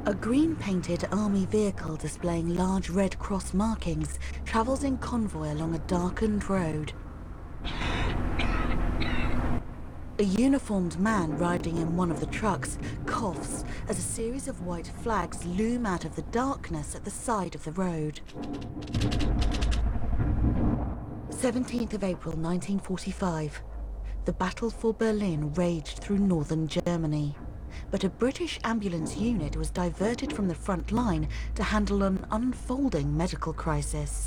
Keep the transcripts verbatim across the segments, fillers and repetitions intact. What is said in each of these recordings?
A green-painted army vehicle displaying large Red Cross markings travels in convoy along a darkened road. A uniformed man riding in one of the trucks coughs as a series of white flags loom out of the darkness at the side of the road. seventeenth of April nineteen forty-five. The battle for Berlin raged through northern Germany, but a British ambulance unit was diverted from the front line to handle an unfolding medical crisis.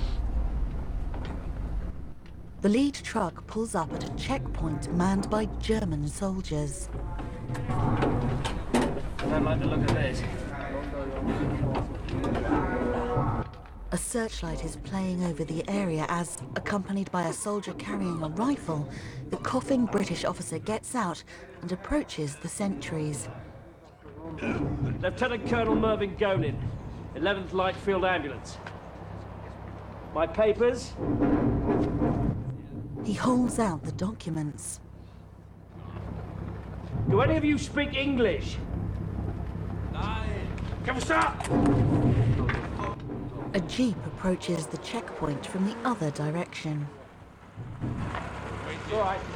The lead truck pulls up at a checkpoint manned by German soldiers. I don't like the look of this. A searchlight is playing over the area as, accompanied by a soldier carrying a rifle, the coughing British officer gets out and approaches the sentries. Lieutenant Colonel Mervyn Gonin, eleventh Light Field Ambulance. My papers? He holds out the documents. Do any of you speak English? Come stop! A jeep approaches the checkpoint from the other direction. All right.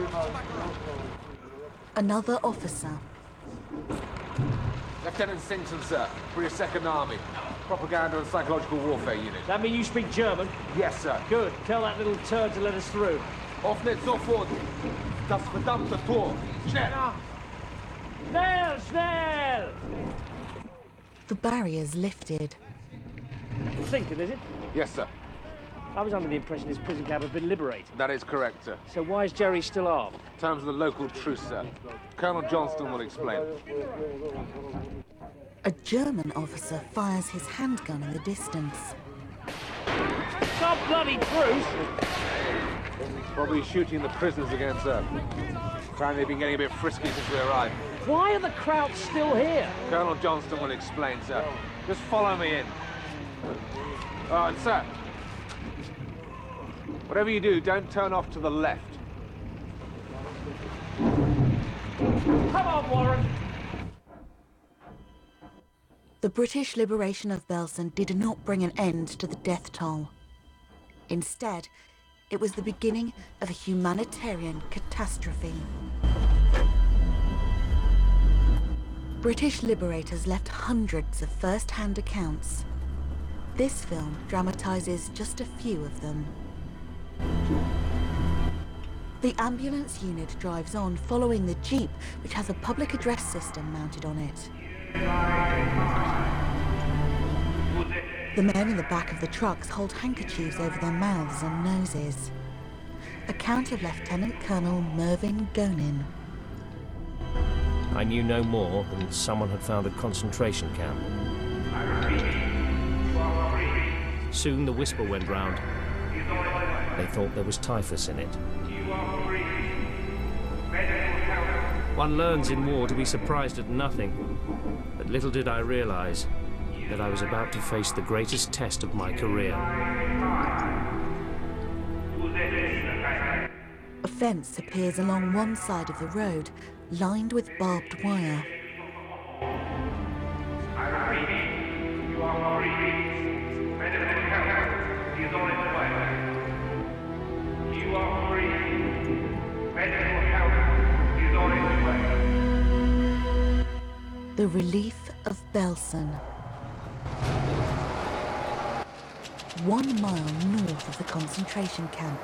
Another officer. Lieutenant Simpson, sir. British Second Army. Propaganda and Psychological Warfare Unit. That mean you speak German? Yes, sir. Good. Tell that little turd to let us through. Öffnet sofort das verdammte Tor. Schnell! Schnell, schnell! The barrier's lifted. Thinking, is it? Yes, sir. I was under the impression this prison camp had been liberated. That is correct, sir. So why is Jerry still armed? Terms of the local truce, sir. Colonel Johnston will explain. A German officer fires his handgun in the distance. Some bloody truce! Probably shooting the prisoners again, sir. Apparently they've been getting a bit frisky since we arrived. Why are the Krauts still here? Colonel Johnston will explain, sir. Just follow me in. Oh, and sir, whatever you do, don't turn off to the left. Come on, Warren! The British liberation of Belsen did not bring an end to the death toll. Instead, it was the beginning of a humanitarian catastrophe. British liberators left hundreds of first-hand accounts. This film dramatizes just a few of them. The ambulance unit drives on, following the jeep, which has a public address system mounted on it. The men in the back of the trucks hold handkerchiefs over their mouths and noses. Account of Lieutenant Colonel Mervyn Gonin. I knew no more than someone had found a concentration camp. Soon the whisper went round. They thought there was typhus in it. One learns in war to be surprised at nothing, but little did I realize that I was about to face the greatest test of my career. A fence appears along one side of the road, lined with barbed wire. The relief of Belsen. One mile north of the concentration camp.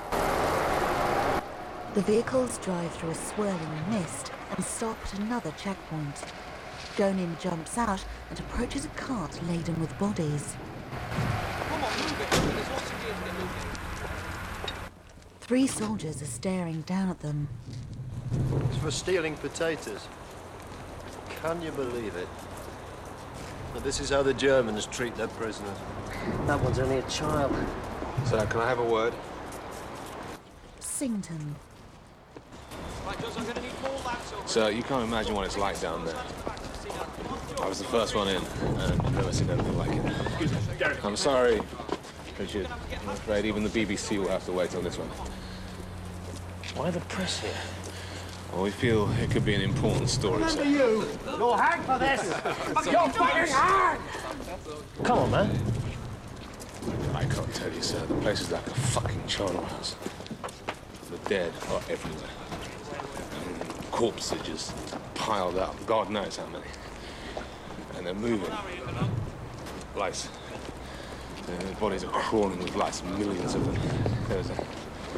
The vehicles drive through a swirling mist and stop at another checkpoint. Gonin jumps out and approaches a cart laden with bodies. Come on, move it. There's lots of gears to get moving. Three soldiers are staring down at them. It's for stealing potatoes. Can you believe it? But this is how the Germans treat their prisoners. That one's only a child. Sir, can I have a word? Sington. Right, Johnson, I'm going to need more laps over. Sir, you can't imagine what it's like down there. I was the first one in, and I've never seen anything like it. Excuse me, Derek. I'm sorry, Richard. I'm afraid even the B B C will have to wait on this one. Why the press here? Well, we feel it could be an important story, sir. you! You'll hang for this! You'll fucking hang! Come on, man. I can't tell you, sir. The place is like a fucking charnel house. The dead are everywhere. And corpses just piled up. God knows how many. And they're moving. Lice. The bodies are crawling with lice, millions of them. There's a...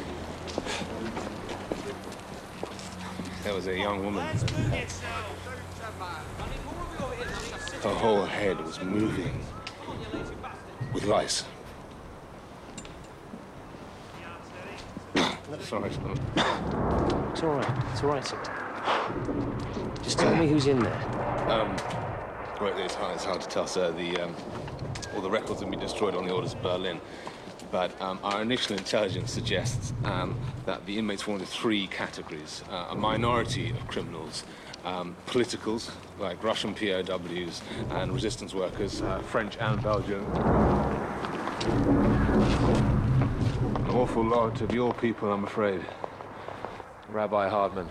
There was a young woman. Her whole head was moving with lice. Sorry. It's all right. It's all right, Sington. Just tell me who's in there. Um, well, it's hard, it's hard to tell, sir. The, um, all the records have been destroyed on the orders of Berlin. But um, our initial intelligence suggests um, that the inmates fall into three categories. Uh, a minority of criminals, um, politicals, like Russian P O Ws, and resistance workers, uh, French and Belgian. An awful lot of your people, I'm afraid. Rabbi Hardman.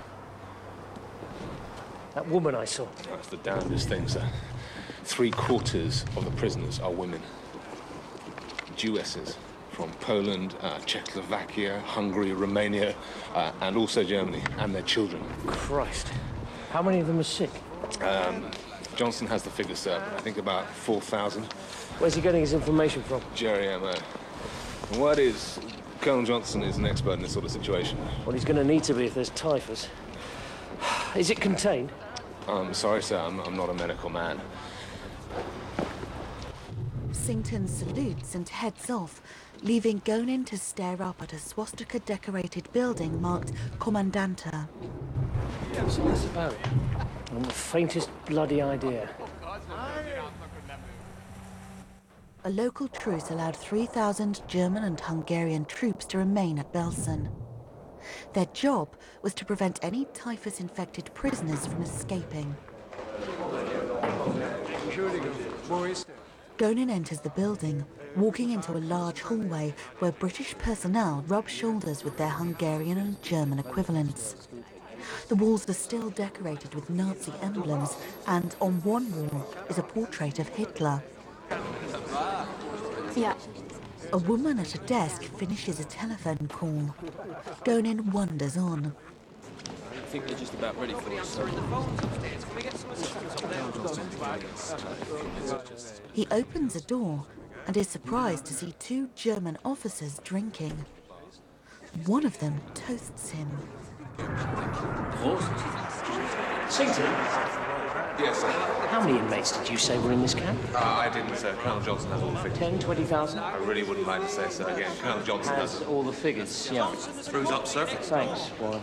That woman I saw. That's the damnedest thing, sir. Three quarters of the prisoners are women. Jewesses. From Poland, uh, Czechoslovakia, Hungary, Romania, uh, and also Germany, and their children. Christ. How many of them are sick? Um, Johnson has the figures, sir. I think about four thousand. Where's he getting his information from? Jerry M O. The word is, Colonel Johnson is an expert in this sort of situation. Well, he's going to need to be if there's typhus. Is it contained? I'm sorry, sir. I'm, I'm not a medical man. Sington salutes and heads off, leaving Gonin to stare up at a swastika-decorated building marked Commandanta. What's this about? I haven't the faintest bloody idea. A local truce allowed three thousand German and Hungarian troops to remain at Belsen. Their job was to prevent any typhus-infected prisoners from escaping. Gonin enters the building, walking into a large hallway where British personnel rub shoulders with their Hungarian and German equivalents. The walls are still decorated with Nazi emblems, and on one wall is a portrait of Hitler. Yeah. A woman at a desk finishes a telephone call. Gonin wanders on. I think they're just about ready for us. He opens a door and is surprised to see two German officers drinking. One of them toasts him. Sington? Yes, sir. How many inmates did you say were in this camp? Uh, I didn't, sir. Colonel Johnson has all the figures. Ten, twenty thousand? I really wouldn't like to say so again. Colonel Johnson has Has it. all the figures, yeah. Screws up, sir. Thanks, Warren.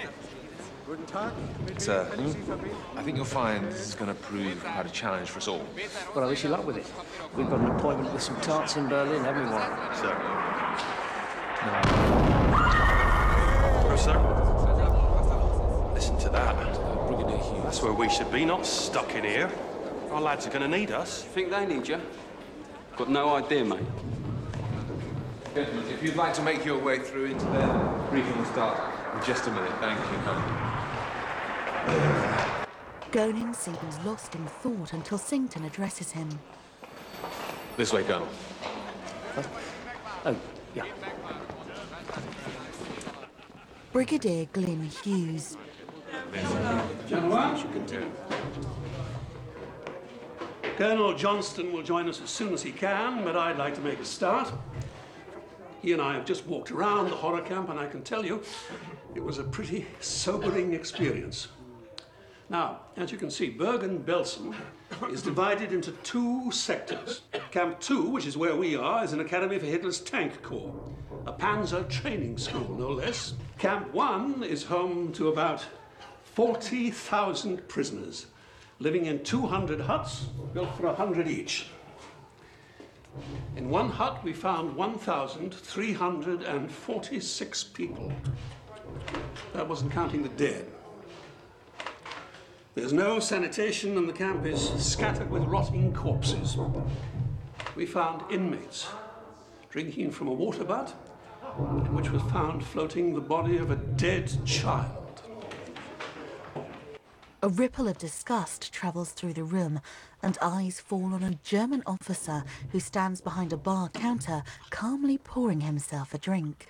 Sir, I think you'll find this is going to prove quite a challenge for us all. Well, I wish you luck with it. We've got an appointment with some tarts in Berlin, haven't we, Warren? Sir. No. Sir. Listen to that. Brigadier Hughes. That's where we should be, not stuck in here. Our lads are going to need us. Think they need you? Got no idea, mate. Gentlemen, if you'd like to make your way through into there, the briefing will start in just a minute. Thank you. Gonin seems lost in thought until Sington addresses him. This way, Colonel. Oh, yeah. Brigadier Glyn Hughes. Colonel Johnston will join us as soon as he can, but I'd like to make a start. He and I have just walked around the horror camp, and I can tell you, it was a pretty sobering experience. Now, as you can see, Bergen-Belsen is divided into two sectors. Camp two, which is where we are, is an academy for Hitler's tank corps, a panzer training school, no less. Camp one is home to about forty thousand prisoners, living in two hundred huts, built for one hundred each. In one hut, we found one thousand three hundred forty-six people. That wasn't counting the dead. There's no sanitation, and the camp is scattered with rotting corpses. We found inmates drinking from a water butt, in which was found floating the body of a dead child. A ripple of disgust travels through the room, and eyes fall on a German officer who stands behind a bar counter, calmly pouring himself a drink.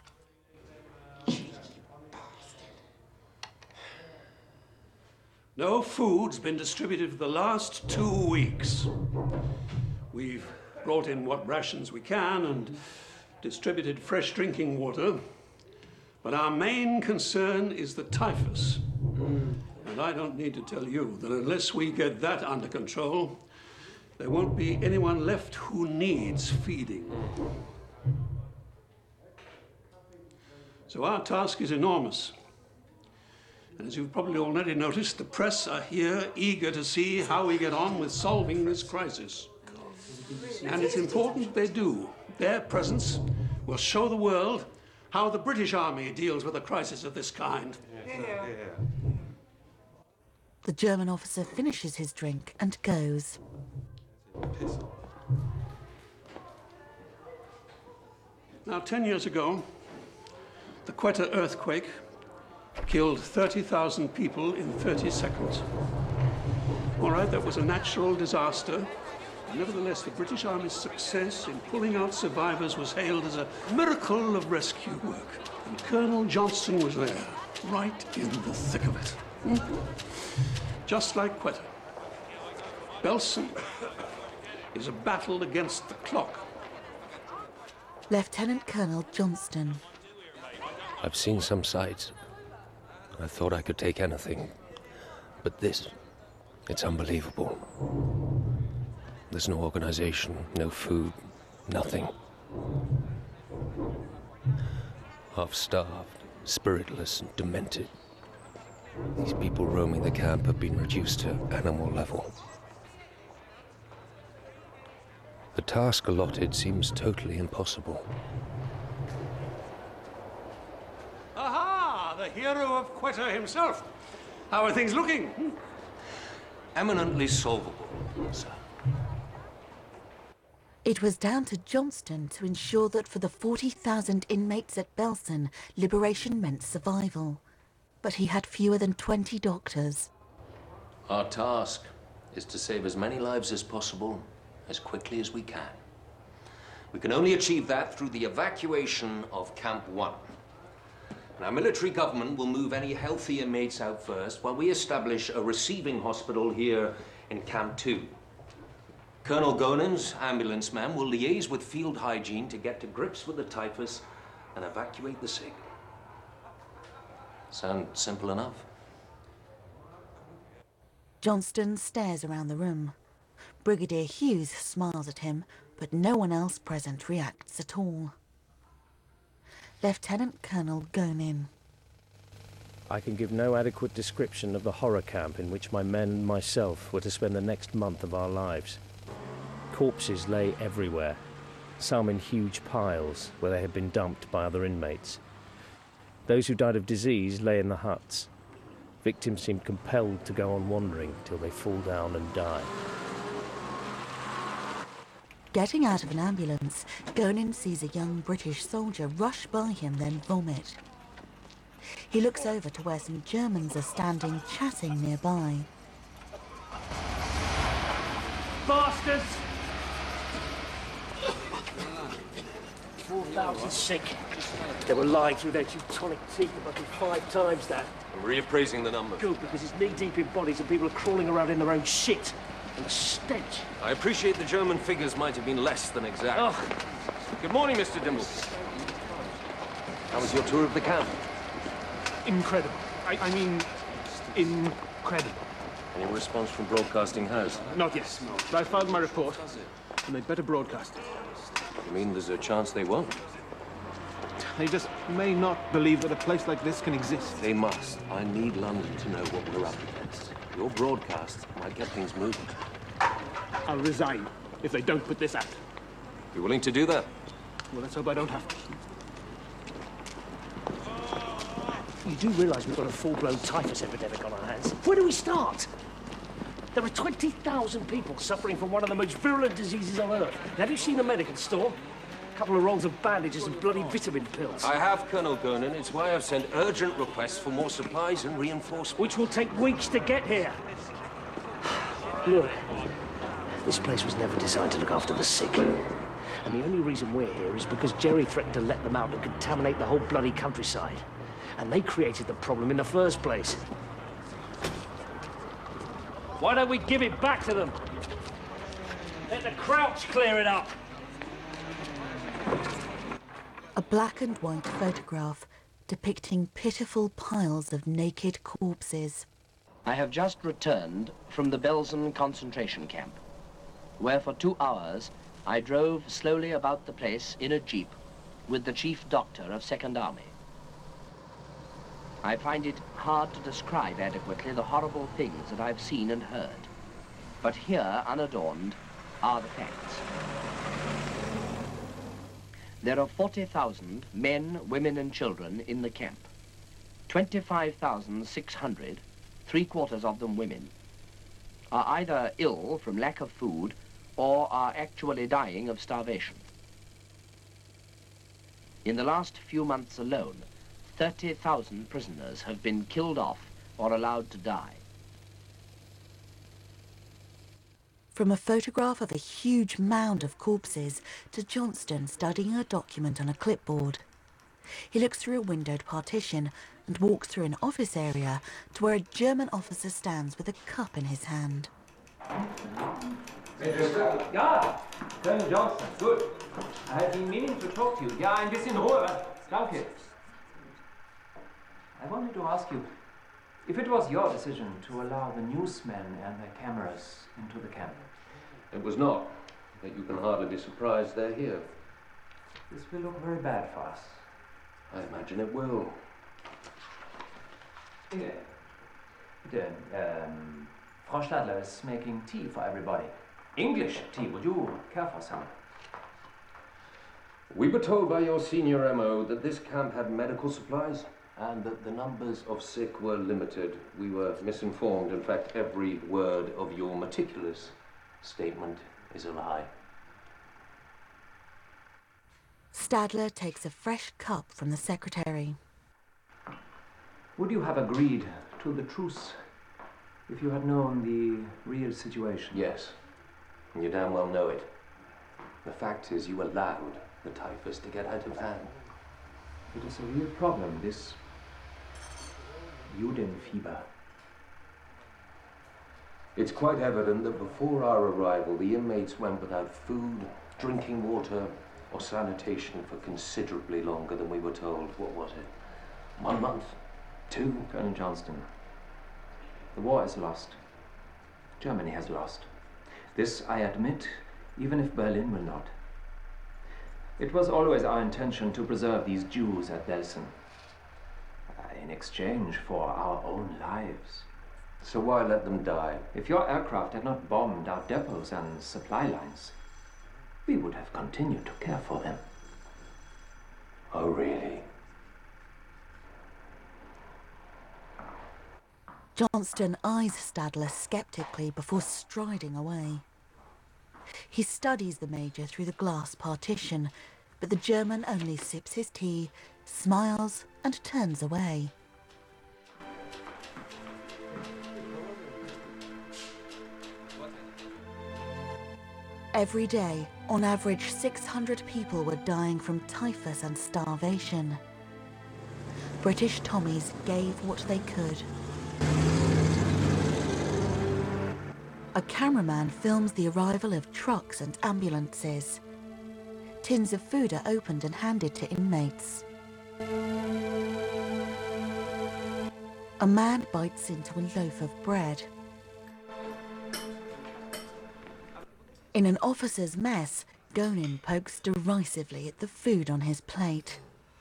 No food's been distributed for the last two weeks. We've brought in what rations we can and distributed fresh drinking water. But our main concern is the typhus. And I don't need to tell you that unless we get that under control, there won't be anyone left who needs feeding. So our task is enormous. And as you've probably already noticed, the press are here eager to see how we get on with solving this crisis. And it's important they do. Their presence will show the world how the British Army deals with a crisis of this kind. Yeah. The German officer finishes his drink and goes. Now, ten years ago, the Quetta earthquake killed thirty thousand people in thirty seconds. All right, that was a natural disaster. Nevertheless, the British Army's success in pulling out survivors was hailed as a miracle of rescue work. And Colonel Johnston was there, right in the thick of it. Mm-hmm. Just like Quetta. Belsen is a battle against the clock. Lieutenant Colonel Johnston. I've seen some sights. I thought I could take anything. But this, it's unbelievable. There's no organization, no food, nothing. Half-starved, spiritless and demented. These people roaming the camp have been reduced to animal level. The task allotted seems totally impossible. Aha! The hero of Quetta himself. How are things looking? Hmm? Eminently solvable, sir. It was down to Johnston to ensure that for the forty thousand inmates at Belsen, liberation meant survival. But he had fewer than twenty doctors. Our task is to save as many lives as possible, as quickly as we can. We can only achieve that through the evacuation of Camp One. And our military government will move any healthy inmates out first, while we establish a receiving hospital here in Camp Two. Colonel Gonin's ambulance men will liaise with field hygiene to get to grips with the typhus and evacuate the sick. Sound simple enough? Johnston stares around the room. Brigadier Hughes smiles at him, but no one else present reacts at all. Lieutenant Colonel Gonin. I can give no adequate description of the horror camp in which my men and myself were to spend the next month of our lives. Corpses lay everywhere, some in huge piles where they had been dumped by other inmates. Those who died of disease lay in the huts. Victims seemed compelled to go on wandering till they fall down and die. Getting out of an ambulance, Gonin sees a young British soldier rush by him, then vomit. He looks over to where some Germans are standing chatting nearby. Bastards! four thousand sick. They were lying through their Teutonic teeth about five times that. I'm reappraising the numbers. Good, because it's knee-deep in bodies and people are crawling around in their own shit. And the stench. I appreciate the German figures might have been less than exact. Oh. Good morning, Mister Dimmel. How was your tour of the camp? Incredible. I, I mean, incredible. Any response from Broadcasting House? Not yet, no. But I filed my report, and they'd better broadcast it. You mean there's a chance they won't? They just may not believe that a place like this can exist. They must. I need London to know what we're up against. Your broadcast might get things moving. I'll resign if they don't put this out. You willing to do that? Well, let's hope I don't have to. You do realise we've got a full-blown typhus epidemic on our hands. Where do we start? There are twenty thousand people suffering from one of the most virulent diseases on Earth. Have you seen the medical store? A couple of rolls of bandages and bloody vitamin pills. I have, Colonel Gurnan. It's why I've sent urgent requests for more supplies and reinforcements. Which will take weeks to get here. Look, this place was never designed to look after the sick. And the only reason we're here is because Jerry threatened to let them out and contaminate the whole bloody countryside. And they created the problem in the first place. Why don't we give it back to them? Let the Crouch clear it up. A black and white photograph depicting pitiful piles of naked corpses. I have just returned from the Belsen concentration camp, where for two hours I drove slowly about the place in a jeep with the chief doctor of Second Army. I find it hard to describe adequately the horrible things that I've seen and heard. But here, unadorned, are the facts. There are forty thousand men, women, and children in the camp. twenty-five thousand six hundred, three quarters of them women, are either ill from lack of food or are actually dying of starvation. In the last few months alone, thirty thousand prisoners have been killed off or allowed to die. From a photograph of a huge mound of corpses to Johnston studying a document on a clipboard. He looks through a windowed partition and walks through an office area to where a German officer stands with a cup in his hand. Ja, Colonel Johnston, good. I have been meaning to talk to you. Ja, ein bisschen Ruhe. Danke. I wanted to ask you if it was your decision to allow the newsmen and their cameras into the camp. It was not, but you can hardly be surprised they're here. This will look very bad for us. I imagine it will. Bitte, bitte, um, Frau Stadler is making tea for everybody. English tea, would you care for some? We were told by your senior M O that this camp had medical supplies and that the numbers of sick were limited. We were misinformed. In fact, every word of your meticulous statement is a lie. Stadler takes a fresh cup from the secretary. Would you have agreed to the truce if you had known the real situation? Yes, and you damn well know it. The fact is you allowed the typhus to get out of hand. It is a real problem, this Judenfieber. It's quite evident that before our arrival, the inmates went without food, drinking water, or sanitation for considerably longer than we were told. What was it? One month? Two? Colonel Johnston, the war is lost. Germany has lost. This I admit, even if Berlin will not. It was always our intention to preserve these Jews at Belsen, uh, in exchange for our own lives. So why let them die? If your aircraft had not bombed our depots and supply lines, we would have continued to care for them. Oh, really? Johnston eyes Stadler skeptically before striding away. He studies the Major through the glass partition, but the German only sips his tea, smiles, and turns away. Every day, on average, six hundred people were dying from typhus and starvation. British Tommies gave what they could. A cameraman films the arrival of trucks and ambulances. Tins of food are opened and handed to inmates. A man bites into a loaf of bread. In an officer's mess, Gonin pokes derisively at the food on his plate.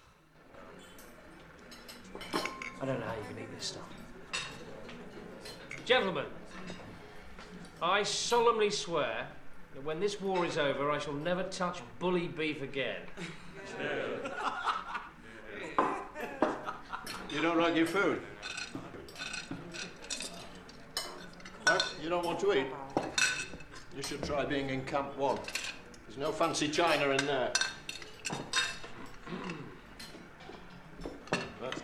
I don't know how you can eat this stuff. Gentlemen, I solemnly swear that when this war is over, I shall never touch bully beef again. You don't like your food? No, you don't want to eat? You should try being in Camp One. There's no fancy china in there.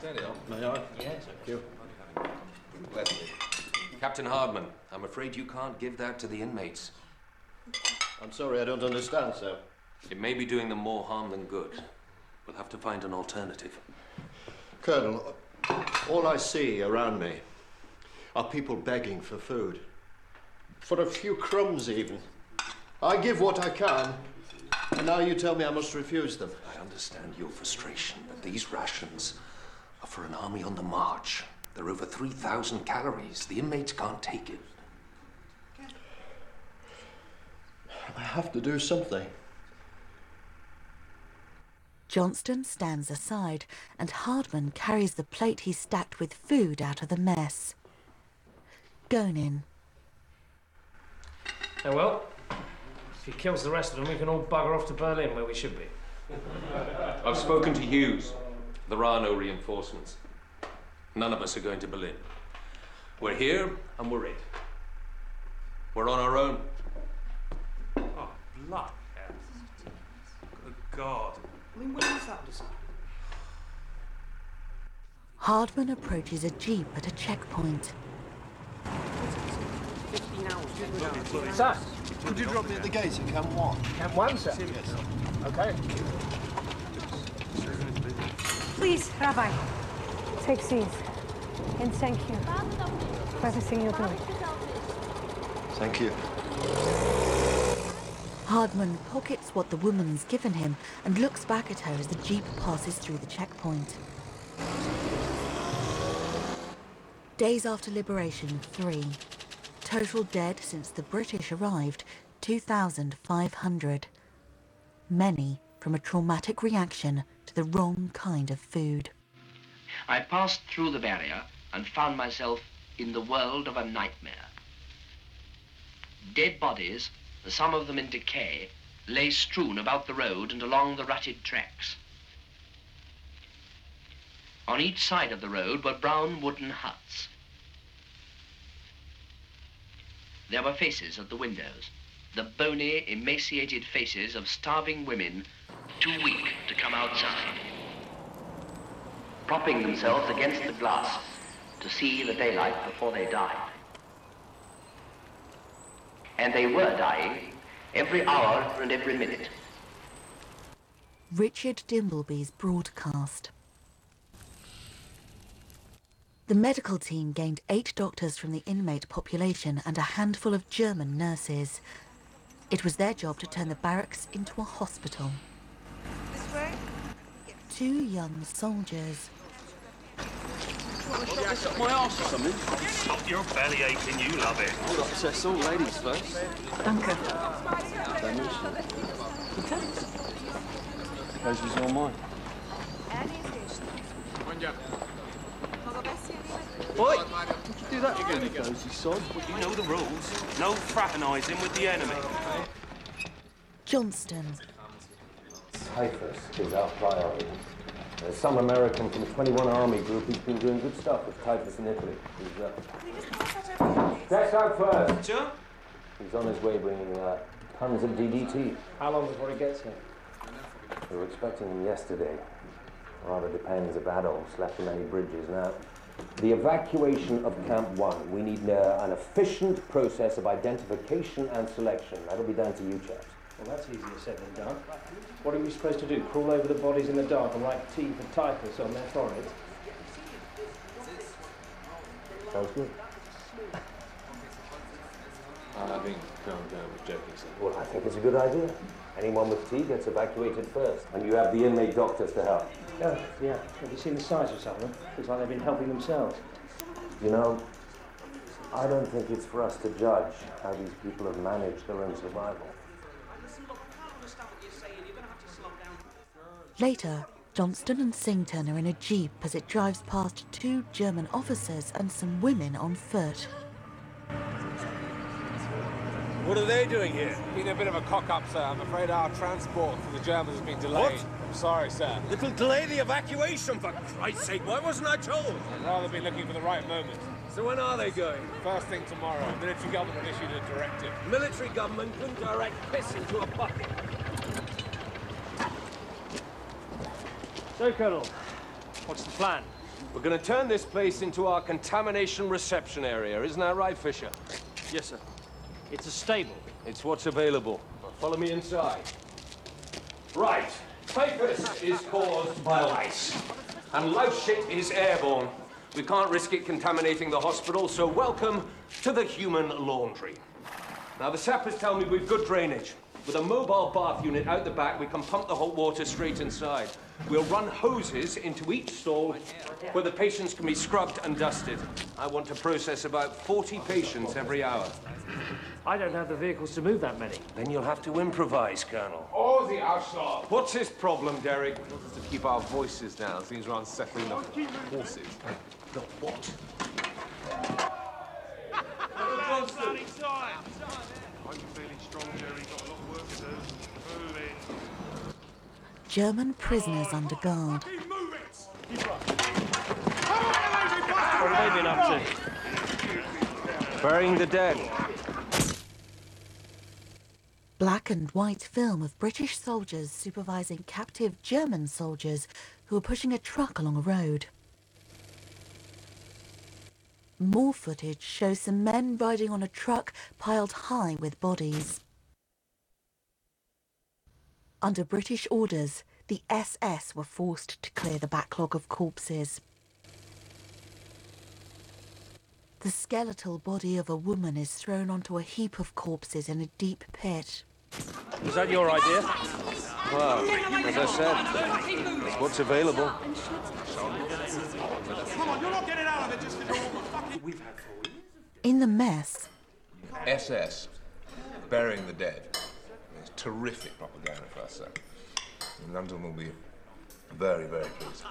Steady on. May I? Yes. Thank you. Bless you. Captain Hardman, I'm afraid you can't give that to the inmates. I'm sorry, I don't understand, sir. It may be doing them more harm than good. We'll have to find an alternative. Colonel, all I see around me are people begging for food. For a few crumbs, even. I give what I can, and now you tell me I must refuse them. I understand your frustration, but these rations are for an army on the march. They're over three thousand calories. The inmates can't take it. I have to do something. Johnston stands aside, and Hardman carries the plate he's stacked with food out of the mess. Gonin. Oh well, if he kills the rest of them, we can all bugger off to Berlin, where we should be. I've spoken to Hughes. There are no reinforcements. None of us are going to Berlin. We're here, and we're it. We're on our own. Oh, blood hell. Good God. I mean, what is that? Hardman approaches a jeep at a checkpoint. Sir, Could you drop me at the gate at Camp One? Camp One, sir? Yes. Okay. Please, Rabbi, take these. And thank you for everything you're doing. Thank you. Hardman pockets what the woman's given him and looks back at her as the jeep passes through the checkpoint. Days after liberation, three. Total dead since the British arrived, two thousand five hundred. Many from a traumatic reaction to the wrong kind of food. I passed through the barrier and found myself in the world of a nightmare. Dead bodies, some of them in decay, lay strewn about the road and along the rutted tracks. On each side of the road were brown wooden huts. There were faces at the windows, the bony, emaciated faces of starving women too weak to come outside, propping themselves against the glass to see the daylight before they died. And they were dying every hour and every minute. Richard Dimbleby's broadcast. The medical team gained eight doctors from the inmate population and a handful of German nurses. It was their job to turn the barracks into a hospital. This way? Two young soldiers. My arse or something? Stop your belly aching, you love it. Hold up, Cecil. Ladies first. Danke. Place was all mine. Boy! Do that again, you cozy sod. You know the rules. No fraternising with the enemy. Johnston. Typhus is our priority. There's some American from twenty-one Army Group who's been doing good stuff with typhus in Italy. He's, uh... Test out first! Sure. He's on his way bringing uh, tons of D D T. How long before he gets here? We were expecting him yesterday. Rather depends if adults left him any bridges. Now, the evacuation of Camp One. We need uh, an efficient process of identification and selection. That'll be down to you chaps. Well, that's easier said than done. What are we supposed to do? Crawl over the bodies in the dark and write T for typhus on their foreheads? Sounds good. I think Colonel Gunn was joking, sir. Well, I think it's a good idea. Anyone with T gets evacuated first. And you have the inmate doctors to help. Yeah, yeah. Have you seen the size of some of them? Looks like they've been helping themselves. You know, I don't think it's for us to judge how these people have managed their own survival. Later, Johnston and Sington are in a jeep as it drives past two German officers and some women on foot. What are they doing here? Been a bit of a cock-up, sir. I'm afraid our transport for the Germans has been delayed. What? I'm sorry, sir. It'll delay the evacuation, for Christ's sake. Why wasn't I told? I'd rather be looking for the right moment. So when are they going? First thing tomorrow. Military government have issued a directive. Military government can direct piss into a bucket. So, Colonel, what's the plan? We're gonna turn this place into our contamination reception area. Isn't that right, Fisher? Yes, sir. It's a stable. It's what's available. Now follow me inside. Right. Typhus is caused by lice, and louse shit is airborne. We can't risk it contaminating the hospital, so welcome to the human laundry. Now, the sappers tell me we've good drainage. With a mobile bath unit out the back, we can pump the hot water straight inside. We'll run hoses into each stall where the patients can be scrubbed and dusted. I want to process about forty patients every hour. I don't have the vehicles to move that many. Then you'll have to improvise, Colonel. Oh, the outside. What's his problem, Derek? To keep our voices down. Seems we're unsettling the horses. The what? Johnston! Are you feeling strong, Jerry? Got a lot of work to do. Move in. German prisoners under guard. What have they been up to? Burying the dead. Black and white film of British soldiers supervising captive German soldiers who are pushing a truck along a road. More footage shows some men riding on a truck piled high with bodies. Under British orders, the S S were forced to clear the backlog of corpses. The skeletal body of a woman is thrown onto a heap of corpses in a deep pit. Was that your idea? Well, as I said, it's what's available. Come on, you're not getting out of it just because all the fucking we've had for years. In the mess, S S, burying the dead. It's terrific propaganda for us, sir. London will be very, very pleased.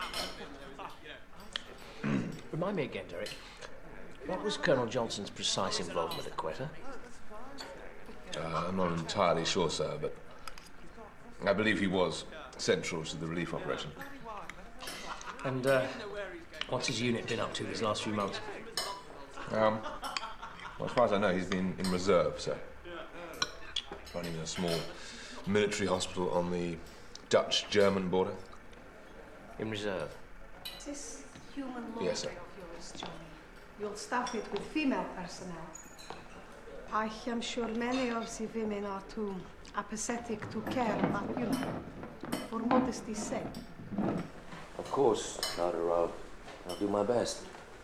Remind me again, Derek. What was Colonel Johnston's precise involvement at Quetta? Uh, I'm not entirely sure, sir, but I believe he was central to the relief operation. And uh, what's his unit been up to these last few months? Um, well, as far as I know, he's been in reserve, sir. Running a small military hospital on the Dutch-German border. In reserve? This human laundry Yes, sir. of yours, Johnny. You'll staff it with female personnel. I am sure many of the women are too apathetic to care, but you know, for modesty's sake. Of course, Carter, I'll, I'll do my best.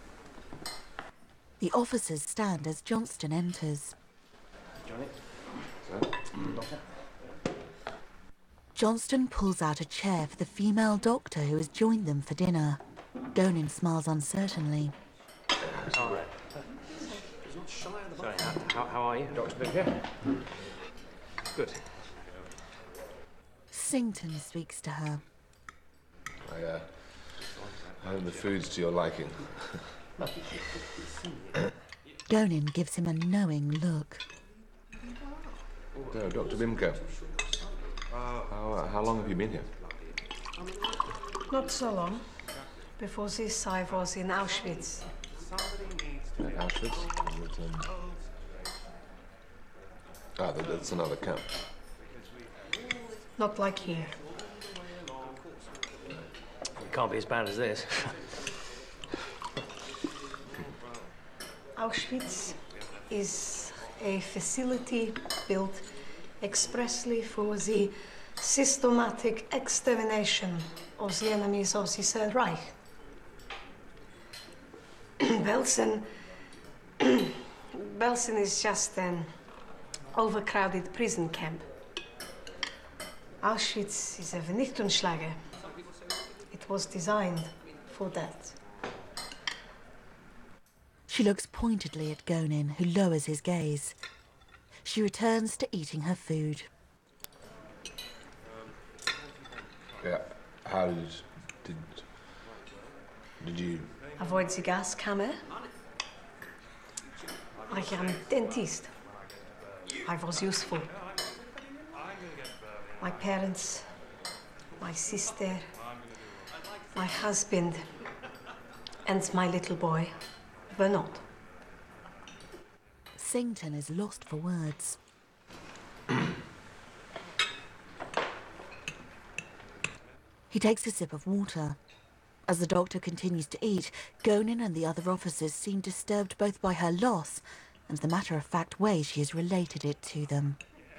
the officers stand as Johnston enters. Johnny? Sir? Doctor? Johnston pulls out a chair for the female doctor who has joined them for dinner. Gonin smiles uncertainly. All right. Sorry, how, how, how are you? Doctor Baker? Good. Sington speaks to her. I, uh, I hope the food's to your liking. Gonin gives him a knowing look. So, Doctor Bimko, how, uh, how long have you been here? Not so long. Before this, I was in Auschwitz. At Auschwitz? And it, um... Ah, that, that's another camp. Not like here. It can't be as bad as this. Auschwitz is a facility built expressly for the systematic extermination of the enemies of the Third Reich. Belsen... Belsen is just an overcrowded prison camp. Auschwitz is a Vernichtungslager. It was designed for that. She looks pointedly at Gonin, who lowers his gaze. She returns to eating her food. Yeah. How did... Did... Did you... Avoid the gas camera. I am a dentist. I was useful. My parents, my sister, my husband, and my little boy were not. Sington is lost for words. He takes a sip of water. As the doctor continues to eat, Gonin and the other officers seem disturbed both by her loss and the matter-of-fact way she has related it to them.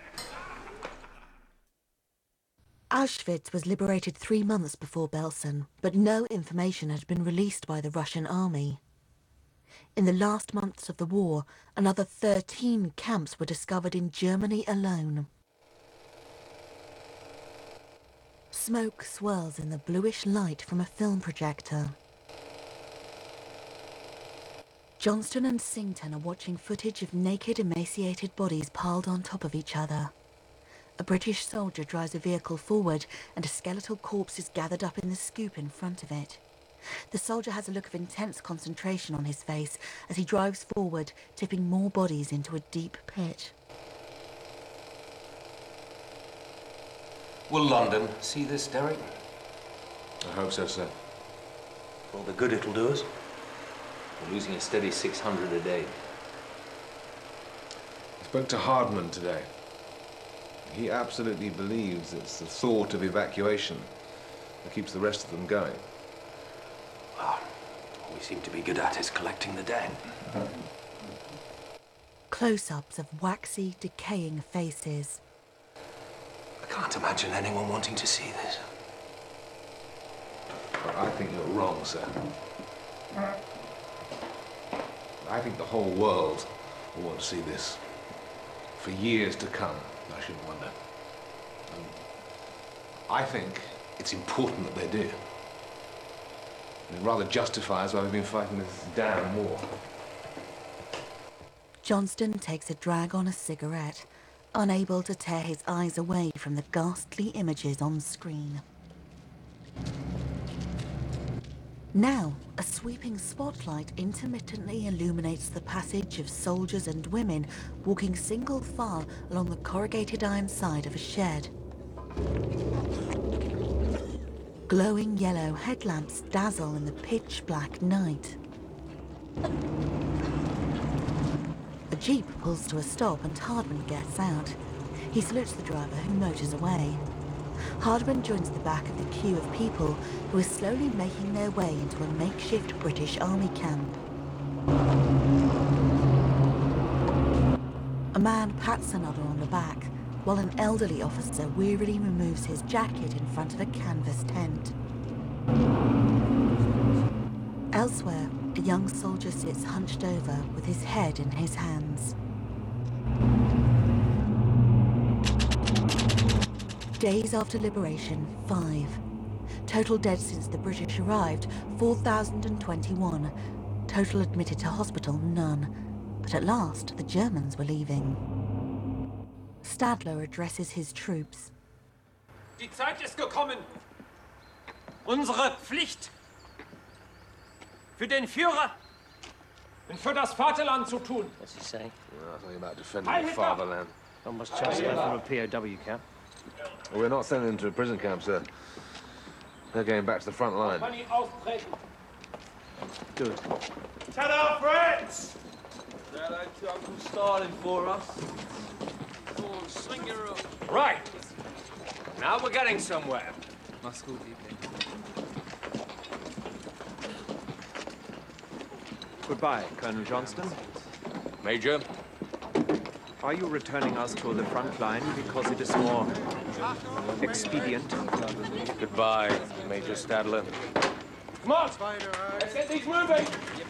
Auschwitz was liberated three months before Belsen, but no information had been released by the Russian army. In the last months of the war, another thirteen camps were discovered in Germany alone. Smoke swirls in the bluish light from a film projector. Johnston and Sington are watching footage of naked, emaciated bodies piled on top of each other. A British soldier drives a vehicle forward and a skeletal corpse is gathered up in the scoop in front of it. The soldier has a look of intense concentration on his face as he drives forward, tipping more bodies into a deep pit. Will London see this, Derek? I hope so, sir. For all the good it'll do us. We're losing a steady six hundred a day. I spoke to Hardman today. He absolutely believes it's the thought of evacuation that keeps the rest of them going. Well, all we seem to be good at is collecting the dead. Close-ups of waxy, decaying faces. I can't imagine anyone wanting to see this. But I think you're wrong, sir. I think the whole world will want to see this for years to come. I shouldn't wonder. And I think it's important that they do. It rather justifies why we've been fighting this damn war. Johnston takes a drag on a cigarette, unable to tear his eyes away from the ghastly images on screen. Now, a sweeping spotlight intermittently illuminates the passage of soldiers and women walking single file along the corrugated iron side of a shed. Glowing yellow headlamps dazzle in the pitch-black night. A jeep pulls to a stop and Hardman gets out. He salutes the driver who motors away. Hardman joins the back of the queue of people who are slowly making their way into a makeshift British army camp. A man pats another on the back, while an elderly officer wearily removes his jacket in front of a canvas tent. Elsewhere, a young soldier sits hunched over with his head in his hands. Days after liberation, five. Total dead since the British arrived, four thousand twenty-one. Total admitted to hospital, none. But at last, the Germans were leaving. Stadler addresses his troops. Die Zeit ist gekommen. Unsere Pflicht für den Führer und für das Vaterland zu tun. What's he say? Well, I'm talking about defending the fatherland. Almost transferred from a P O W camp. Well, we're not sending them to a prison camp, sir. They're going back to the front line. Good. Tell our friends! That ain't Uncle Stalin for us. Go on, sling your up. Right. Now we're getting somewhere. Goodbye, Colonel Johnston. Major? Are you returning us to the front line because it is more expedient? Goodbye, Major Stadler. Come on! Let's get these moving!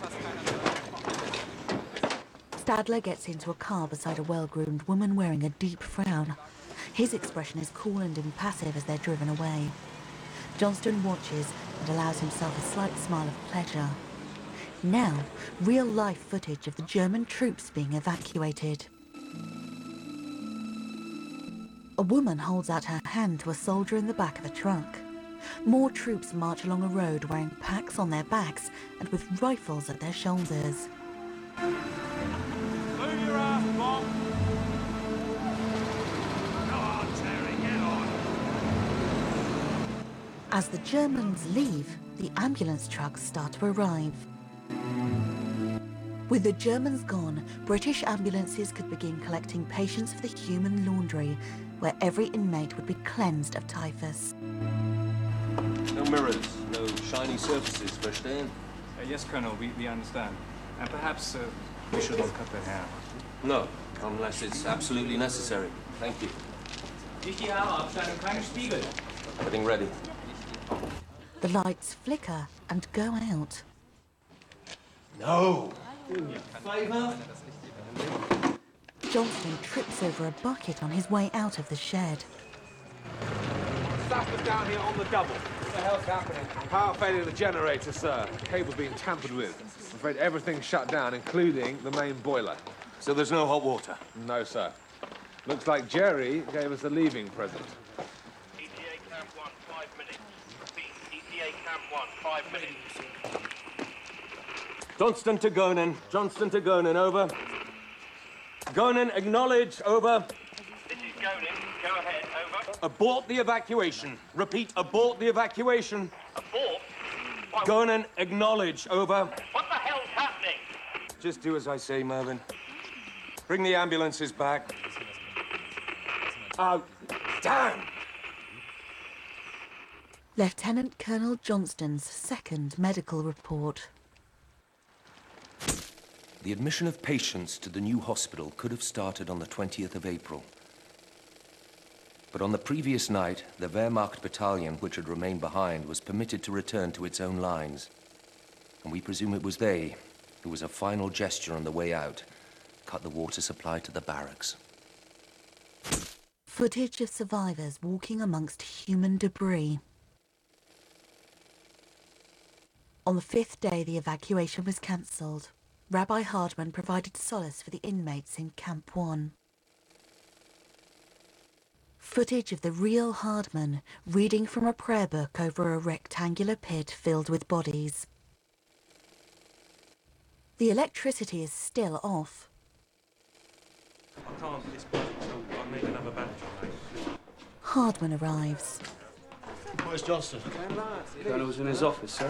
Stadler gets into a car beside a well-groomed woman wearing a deep frown. His expression is cool and impassive as they're driven away. Johnston watches and allows himself a slight smile of pleasure. Now, real-life footage of the German troops being evacuated. A woman holds out her hand to a soldier in the back of a truck. More troops march along a road wearing packs on their backs and with rifles at their shoulders. Move your ass, Bob! Come on, Terry, get on! As the Germans leave, the ambulance trucks start to arrive. With the Germans gone, British ambulances could begin collecting patients for the human laundry, where every inmate would be cleansed of typhus. No mirrors, no shiny surfaces, verstehen? Uh, yes, Colonel, we, we understand. And perhaps uh, we should all cut their hair. No, unless it's absolutely necessary. Thank you. Nicht die Haare abschneiden, keine Spiegel. Getting ready. The lights flicker and go out. No! Favour? Johnston trips over a bucket on his way out of the shed. Stuff is down here on the double. What the hell's happening? Power failure of the generator, sir. The cable's being tampered with. I'm afraid everything's shut down, including the main boiler. So there's no hot water? No, sir. Looks like Jerry gave us a leaving present. E T A Camp one, five minutes. Repeat, E T A Camp one, five minutes. Johnston to Gonen. Johnston to Gonen, over. Gonen, acknowledge, over. This is Gonen. Go ahead, over. Abort the evacuation. Repeat, abort the evacuation. Abort? Why, Gonen, acknowledge, over. what the hell's happening? Just do as I say, Mervyn. Bring the ambulances back. Oh, damn! Lieutenant Colonel Johnston's second medical report. The admission of patients to the new hospital could have started on the twentieth of April. But on the previous night, the Wehrmacht battalion, which had remained behind, was permitted to return to its own lines. And we presume it was they, who, as a final gesture on the way out, cut the water supply to the barracks. Footage of survivors walking amongst human debris. On the fifth day, the evacuation was cancelled. Rabbi Hardman provided solace for the inmates in Camp one. Footage of the real Hardman reading from a prayer book over a rectangular pit filled with bodies. The electricity is still off. I can't display until I make another badge on it. Hardman arrives. Where's Johnston? Colonel's in his office, sir.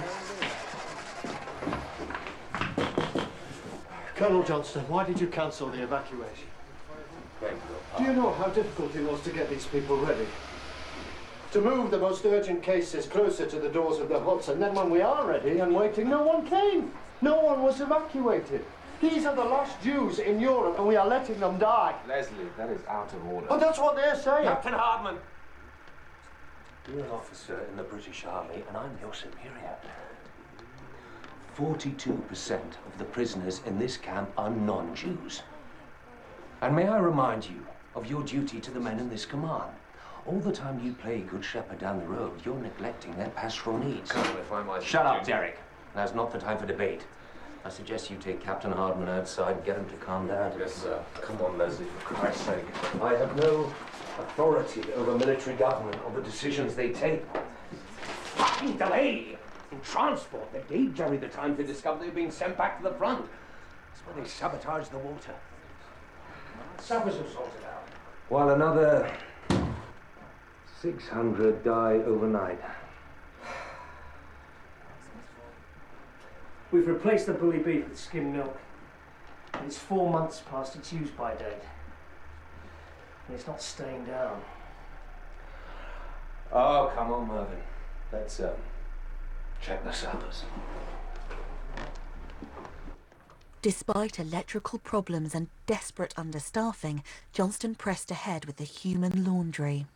Colonel Johnston, why did you cancel the evacuation? Do you know how difficult it was to get these people ready? To move the most urgent cases closer to the doors of the huts, and then when we are ready and waiting, no one came. No one was evacuated. These are the last Jews in Europe, and we are letting them die. Leslie, that is out of order. But that's what they're saying. Captain Hardman! You're an officer in the British Army, and I'm your superior. forty-two percent of the prisoners in this camp are non-Jews. And may I remind you of your duty to the men in this command. All the time you play Good Shepherd down the road, you're neglecting their pastoral needs. Colonel, if I might... Shut up, Derek. Now's not the time for debate. I suggest you take Captain Hardman outside and get him to calm down. Yes, sir. Come on, Leslie, for Christ's sake. I have no authority over military government or the decisions they take. Fucking delay in transport that gave Jerry the time to discover they were being sent back to the front. That's why they sabotaged the water. Sappers will sort it out. While another six hundred die overnight. We've replaced the bully beef with skim milk. And it's four months past its use-by date. And it's not staying down. Oh, come on, Mervyn. Let's, um, check the sappers. Despite electrical problems and desperate understaffing, Johnston pressed ahead with the human laundry.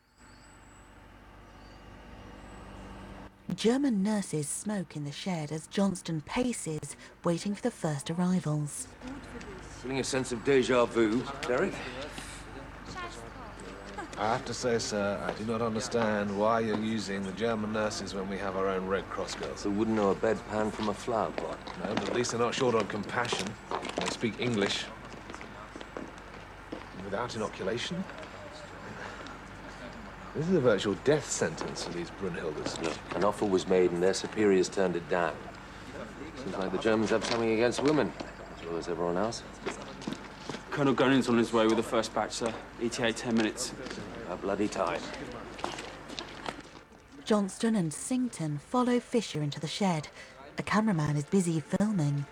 German nurses smoke in the shed as Johnston paces, waiting for the first arrivals. Feeling a sense of deja vu, Derek? I have to say, sir, I do not understand why you're using the German nurses when we have our own Red Cross girls. They wouldn't know a bedpan from a flower pot. No, but at least they're not short on compassion. They speak English. Without inoculation? This is a virtual death sentence for these Brunhildes. Look, an offer was made and their superiors turned it down. Seems like the Germans have something against women, as well as everyone else. Colonel Gonen's on his way with the first batch, sir. E T A ten minutes. A bloody time. Johnston and Sington follow Fisher into the shed. The cameraman is busy filming.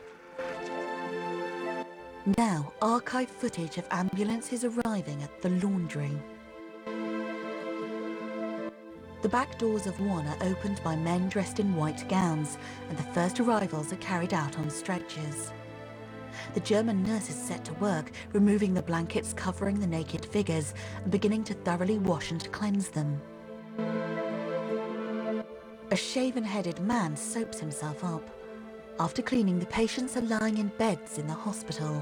Now, archive footage of ambulances arriving at the laundry. The back doors of one are opened by men dressed in white gowns, and the first arrivals are carried out on stretchers. The German nurses set to work, removing the blankets covering the naked figures and beginning to thoroughly wash and cleanse them. A shaven-headed man soaps himself up. After cleaning, the patients are lying in beds in the hospital.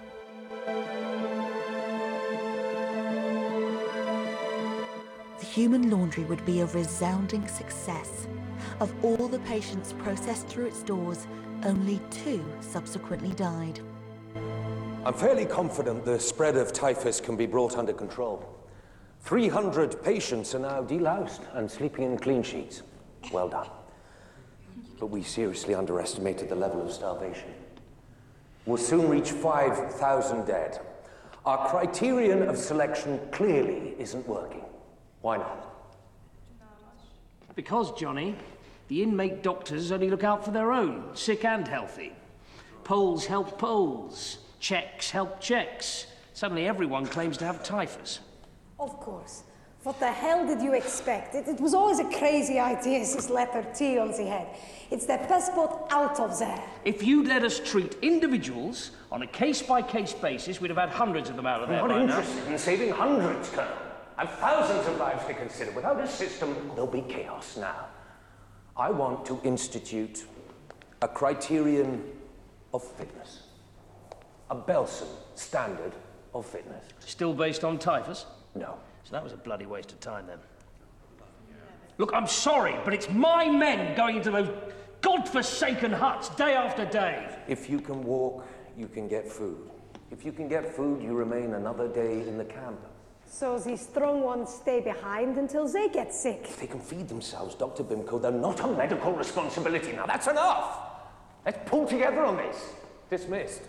The human laundry would be a resounding success. Of all the patients processed through its doors, only two subsequently died. I'm fairly confident the spread of typhus can be brought under control. three hundred patients are now deloused and sleeping in clean sheets. Well done. But we seriously underestimated the level of starvation. We'll soon reach five thousand dead. Our criterion of selection clearly isn't working. Why not? Because, Johnny, the inmate doctors only look out for their own, sick and healthy. Poles help Poles. Czechs help Czechs. Suddenly everyone claims to have typhus. Of course. What the hell did you expect? It, it was always a crazy idea, this letter T on the head. It's the passport out of there. If you'd let us treat individuals on a case-by-case basis, we'd have had hundreds of them out of there I'm by not now. interested in saving hundreds, Colonel. I've thousands of lives to consider. Without a system, there'll be chaos now. I want to institute a criterion of fitness. A Belsen standard of fitness. Still based on typhus? No. So that was a bloody waste of time then. Look, I'm sorry, but it's my men going into those godforsaken huts day after day. If you can walk, you can get food. If you can get food, you remain another day in the camp. So the strong ones stay behind until they get sick. If they can feed themselves, Doctor Bimco, they're not a medical responsibility. Now, that's enough! Let's pull together on this. Dismissed.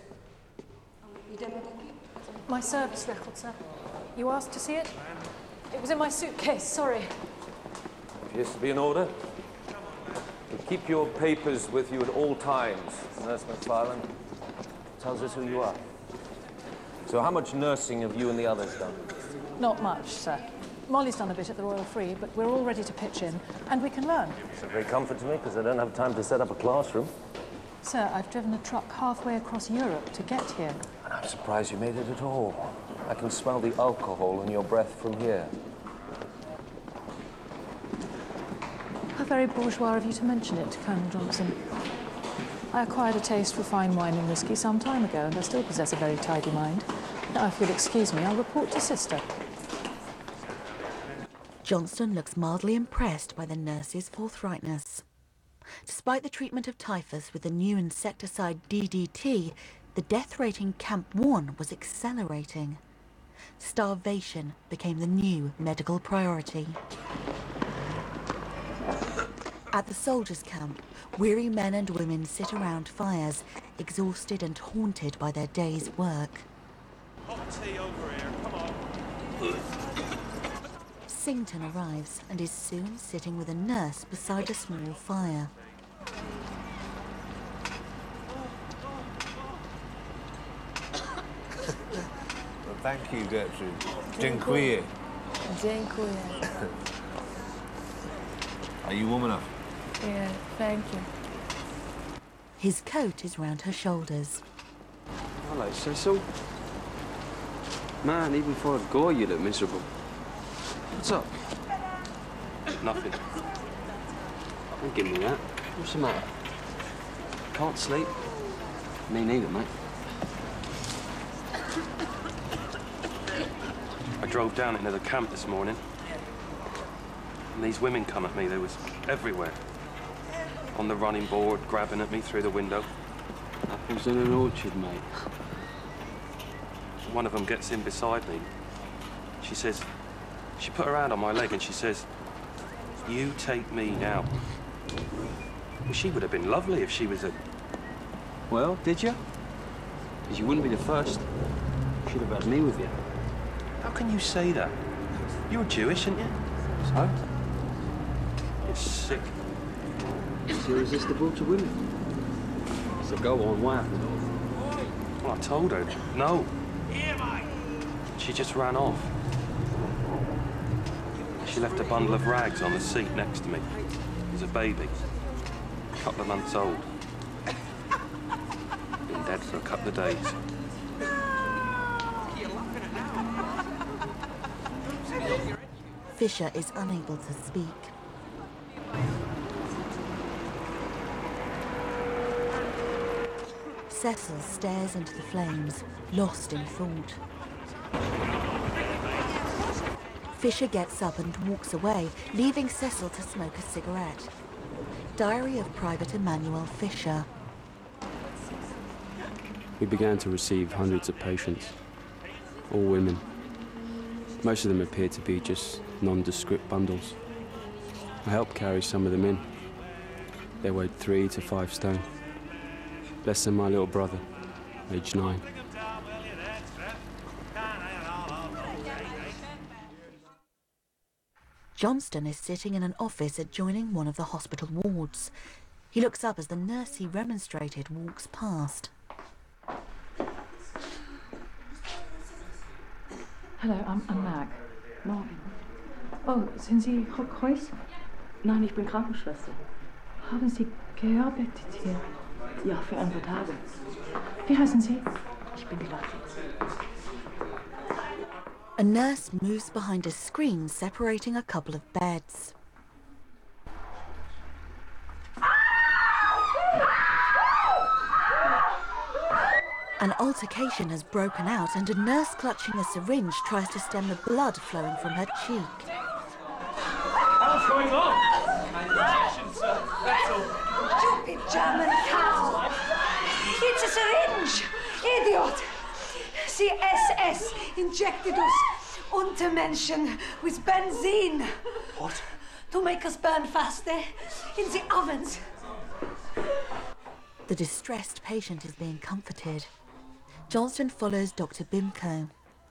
My service record, sir. You asked to see it? It was in my suitcase, sorry. Appears to be in order. You keep your papers with you at all times, Nurse McFarlane. Tells us who you are. So how much nursing have you and the others done? Not much, sir. Molly's done a bit at the Royal Free, but we're all ready to pitch in, and we can learn. It's a great comfort to me, because I don't have time to set up a classroom. Sir, I've driven a truck halfway across Europe to get here. And I'm surprised you made it at all. I can smell the alcohol in your breath from here. How very bourgeois of you to mention it, Colonel Johnson. I acquired a taste for fine wine and whiskey some time ago, and I still possess a very tidy mind. Now, if you'll excuse me, I'll report to Sister. Johnston looks mildly impressed by the nurse's forthrightness. Despite the treatment of typhus with the new insecticide D D T, the death rate in Camp one was accelerating. Starvation became the new medical priority. At the soldiers' camp, weary men and women sit around fires, exhausted and haunted by their day's work. Hot tea over here, come on. Sington arrives and is soon sitting with a nurse beside a small fire. Well, thank you, Gertrude. Dziękuję. Dziękuję. Are you warm enough? Yeah, thank you. His coat is round her shoulders. Hello, Cecil. Man, even before I go, you look miserable. What's up? Nothing. Don't give me that. What's the matter? Can't sleep? Me neither, mate. I drove down into the camp this morning, and these women come at me. They was everywhere. On the running board, grabbing at me through the window. Apples in an orchard, mate. One of them gets in beside me. She says, she put her hand on my leg and she says, "You take me now." Well, she would have been lovely if she was a... Well, did you? Because you wouldn't be the first. You should have had me with you. How can you say that? You're Jewish, aren't you? So? You're sick. It's irresistible to women. So go on, what happened? Well, I told her, no. She just ran off. She left a bundle of rags on the seat next to me. It was a baby, a couple of months old. Been dead for a couple of days. Fisher is unable to speak. Cecil stares into the flames, lost in thought. Fisher gets up and walks away, leaving Cecil to smoke a cigarette. Diary of Private Emmanuel Fisher. We began to receive hundreds of patients, all women. Most of them appeared to be just nondescript bundles. I helped carry some of them in. They weighed three to five stone. Less than my little brother, age nine. Johnston is sitting in an office adjoining one of the hospital wards. He looks up as the nurse he remonstrated walks past. Hello, I'm, I'm Mag. Morgen. Oh, sind Sie Reuss? Nein, ich bin Krankenschwester. Haben Sie gearbeitet hier? Ja, für ein paar Tage. Wie heißen Sie? Ich bin die Latte. A nurse moves behind a screen separating a couple of beds. An altercation has broken out and a nurse clutching a syringe tries to stem the blood flowing from her cheek. What's going on? Injection, sir. That's all. Stupid German cow! It's a syringe! Idiot! The S S injected us Untermenschen with benzene. What? To make us burn faster in the ovens. The distressed patient is being comforted. Johnston follows Doctor Bimco.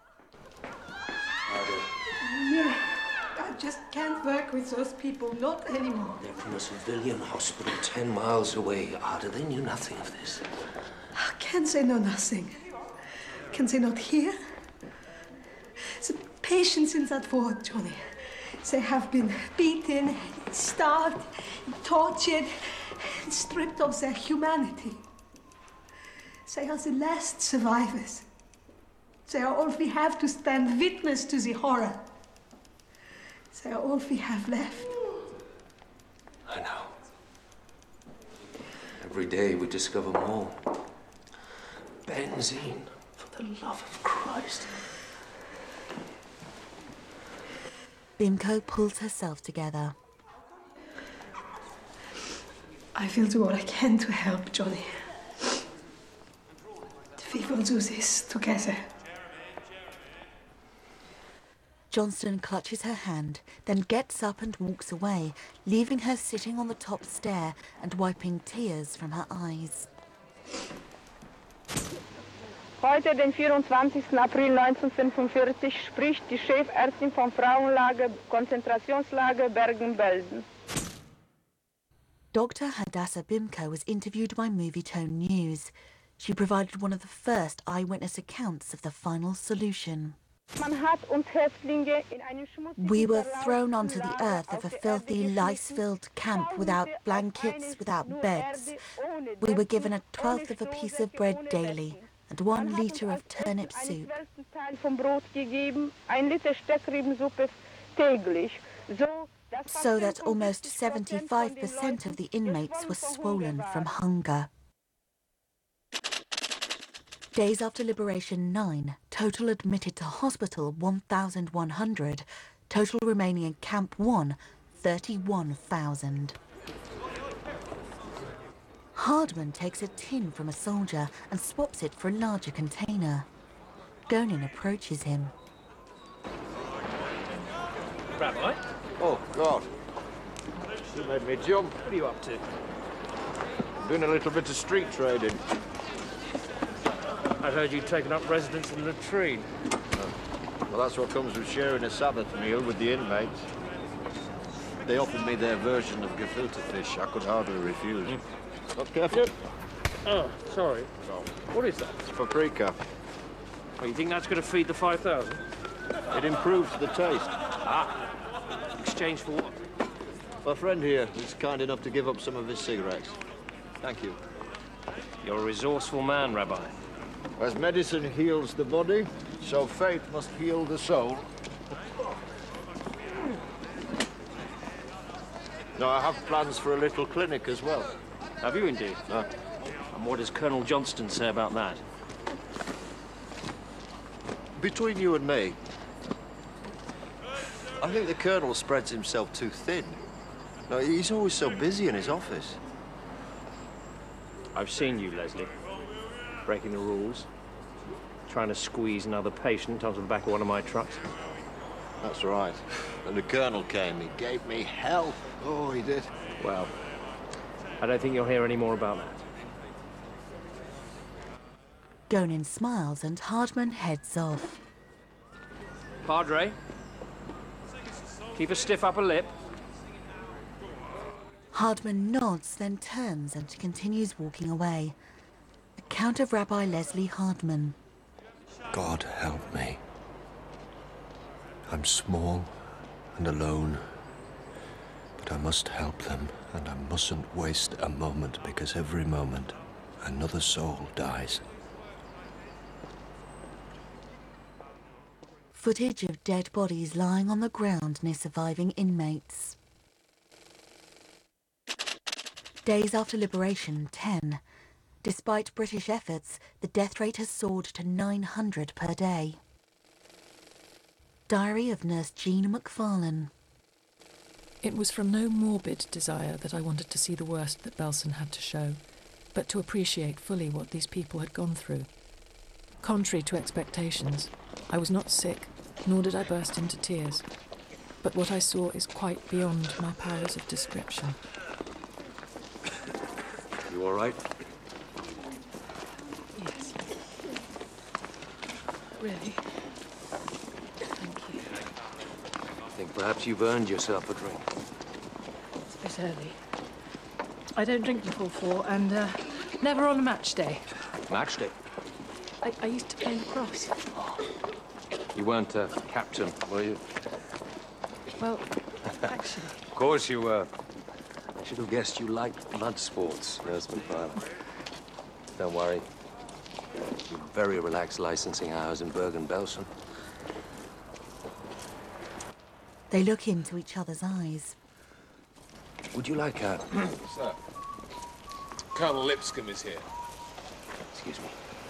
Yeah, I just can't work with those people, not anymore. They're from a civilian hospital ten miles away. Ada, they knew nothing of this. Can they know nothing? Can they not hear? The patients in that ward, Johnny, they have been beaten, starved, tortured, and stripped of their humanity. They are the last survivors. They are all we have to stand witness to the horror. They are all we have left. I know. Every day we discover more. Benzene, for the love of Christ. Bimco pulls herself together. I will do what I can to help, Johnny. We will do this together. Johnston clutches her hand, then gets up and walks away, leaving her sitting on the top stair and wiping tears from her eyes. Heute, den vierundzwanzigsten April neunzehnhundertfünfundvierzig, spricht die Chefärztin vom Frauenlager, Konzentrationslager Bergen-Belsen. Doctor Hadassah Bimco was interviewed by Movietone News. She provided one of the first eyewitness accounts of the final solution. We were thrown onto the earth of a filthy, lice-filled camp without blankets, without beds. We were given a twelfth of a piece of bread daily and one litre of turnip soup. So that almost seventy-five percent of the inmates were swollen from hunger. Days after Liberation nine, total admitted to hospital one thousand one hundred, total remaining in Camp one, thirty-one thousand. Hardman takes a tin from a soldier and swaps it for a larger container. Gonin approaches him. Rabbi? Oh, God. You made me jump. What are you up to? Doing a little bit of street trading. I heard you'd taken up residence in the latrine. Well, that's what comes with sharing a Sabbath meal with the inmates. They offered me their version of gefilte fish. I could hardly refuse. Mm. Not careful. Oh, sorry. No. What is that? It's paprika. Oh, you think that's going to feed the five thousand? It improves the taste. Ah. Exchange for what? My friend here is kind enough to give up some of his cigarettes. Thank you. You're a resourceful man, Rabbi. As medicine heals the body, so faith must heal the soul. Now, I have plans for a little clinic as well. Have you indeed? No. And what does Colonel Johnston say about that? Between you and me, I think the Colonel spreads himself too thin. No, he's always so busy in his office. I've seen you, Leslie. Breaking the rules. Trying to squeeze another patient onto the back of one of my trucks. That's right. And the Colonel came, he gave me hell. Oh, he did. Well, I don't think you'll hear any more about that. Gonin smiles and Hardman heads off. Padre, keep a stiff upper lip. Hardman nods, then turns and continues walking away. Account of Rabbi Leslie Hardman. God help me. I'm small and alone, but I must help them, and I mustn't waste a moment, because every moment another soul dies. Footage of dead bodies lying on the ground near surviving inmates. Days after liberation, ten. Despite British efforts, the death rate has soared to nine hundred per day. Diary of Nurse Jean McFarlane. It was from no morbid desire that I wanted to see the worst that Belsen had to show, but to appreciate fully what these people had gone through. Contrary to expectations, I was not sick, nor did I burst into tears. But what I saw is quite beyond my powers of description. You all right? Yes. Really? Thank you. I think perhaps you've earned yourself a drink. It's a bit early. I don't drink before four, and uh, never on a match day. Match day? I, I used to play lacrosse. You weren't a captain, were you? Well, actually... Of course you were. I should have guessed you liked blood sports, Nurse McFarlane. Don't worry. You've very relaxed licensing hours in Bergen-Belsen. They look into each other's eyes. Would you like a... Sir, Colonel Lipscomb is here. Excuse me.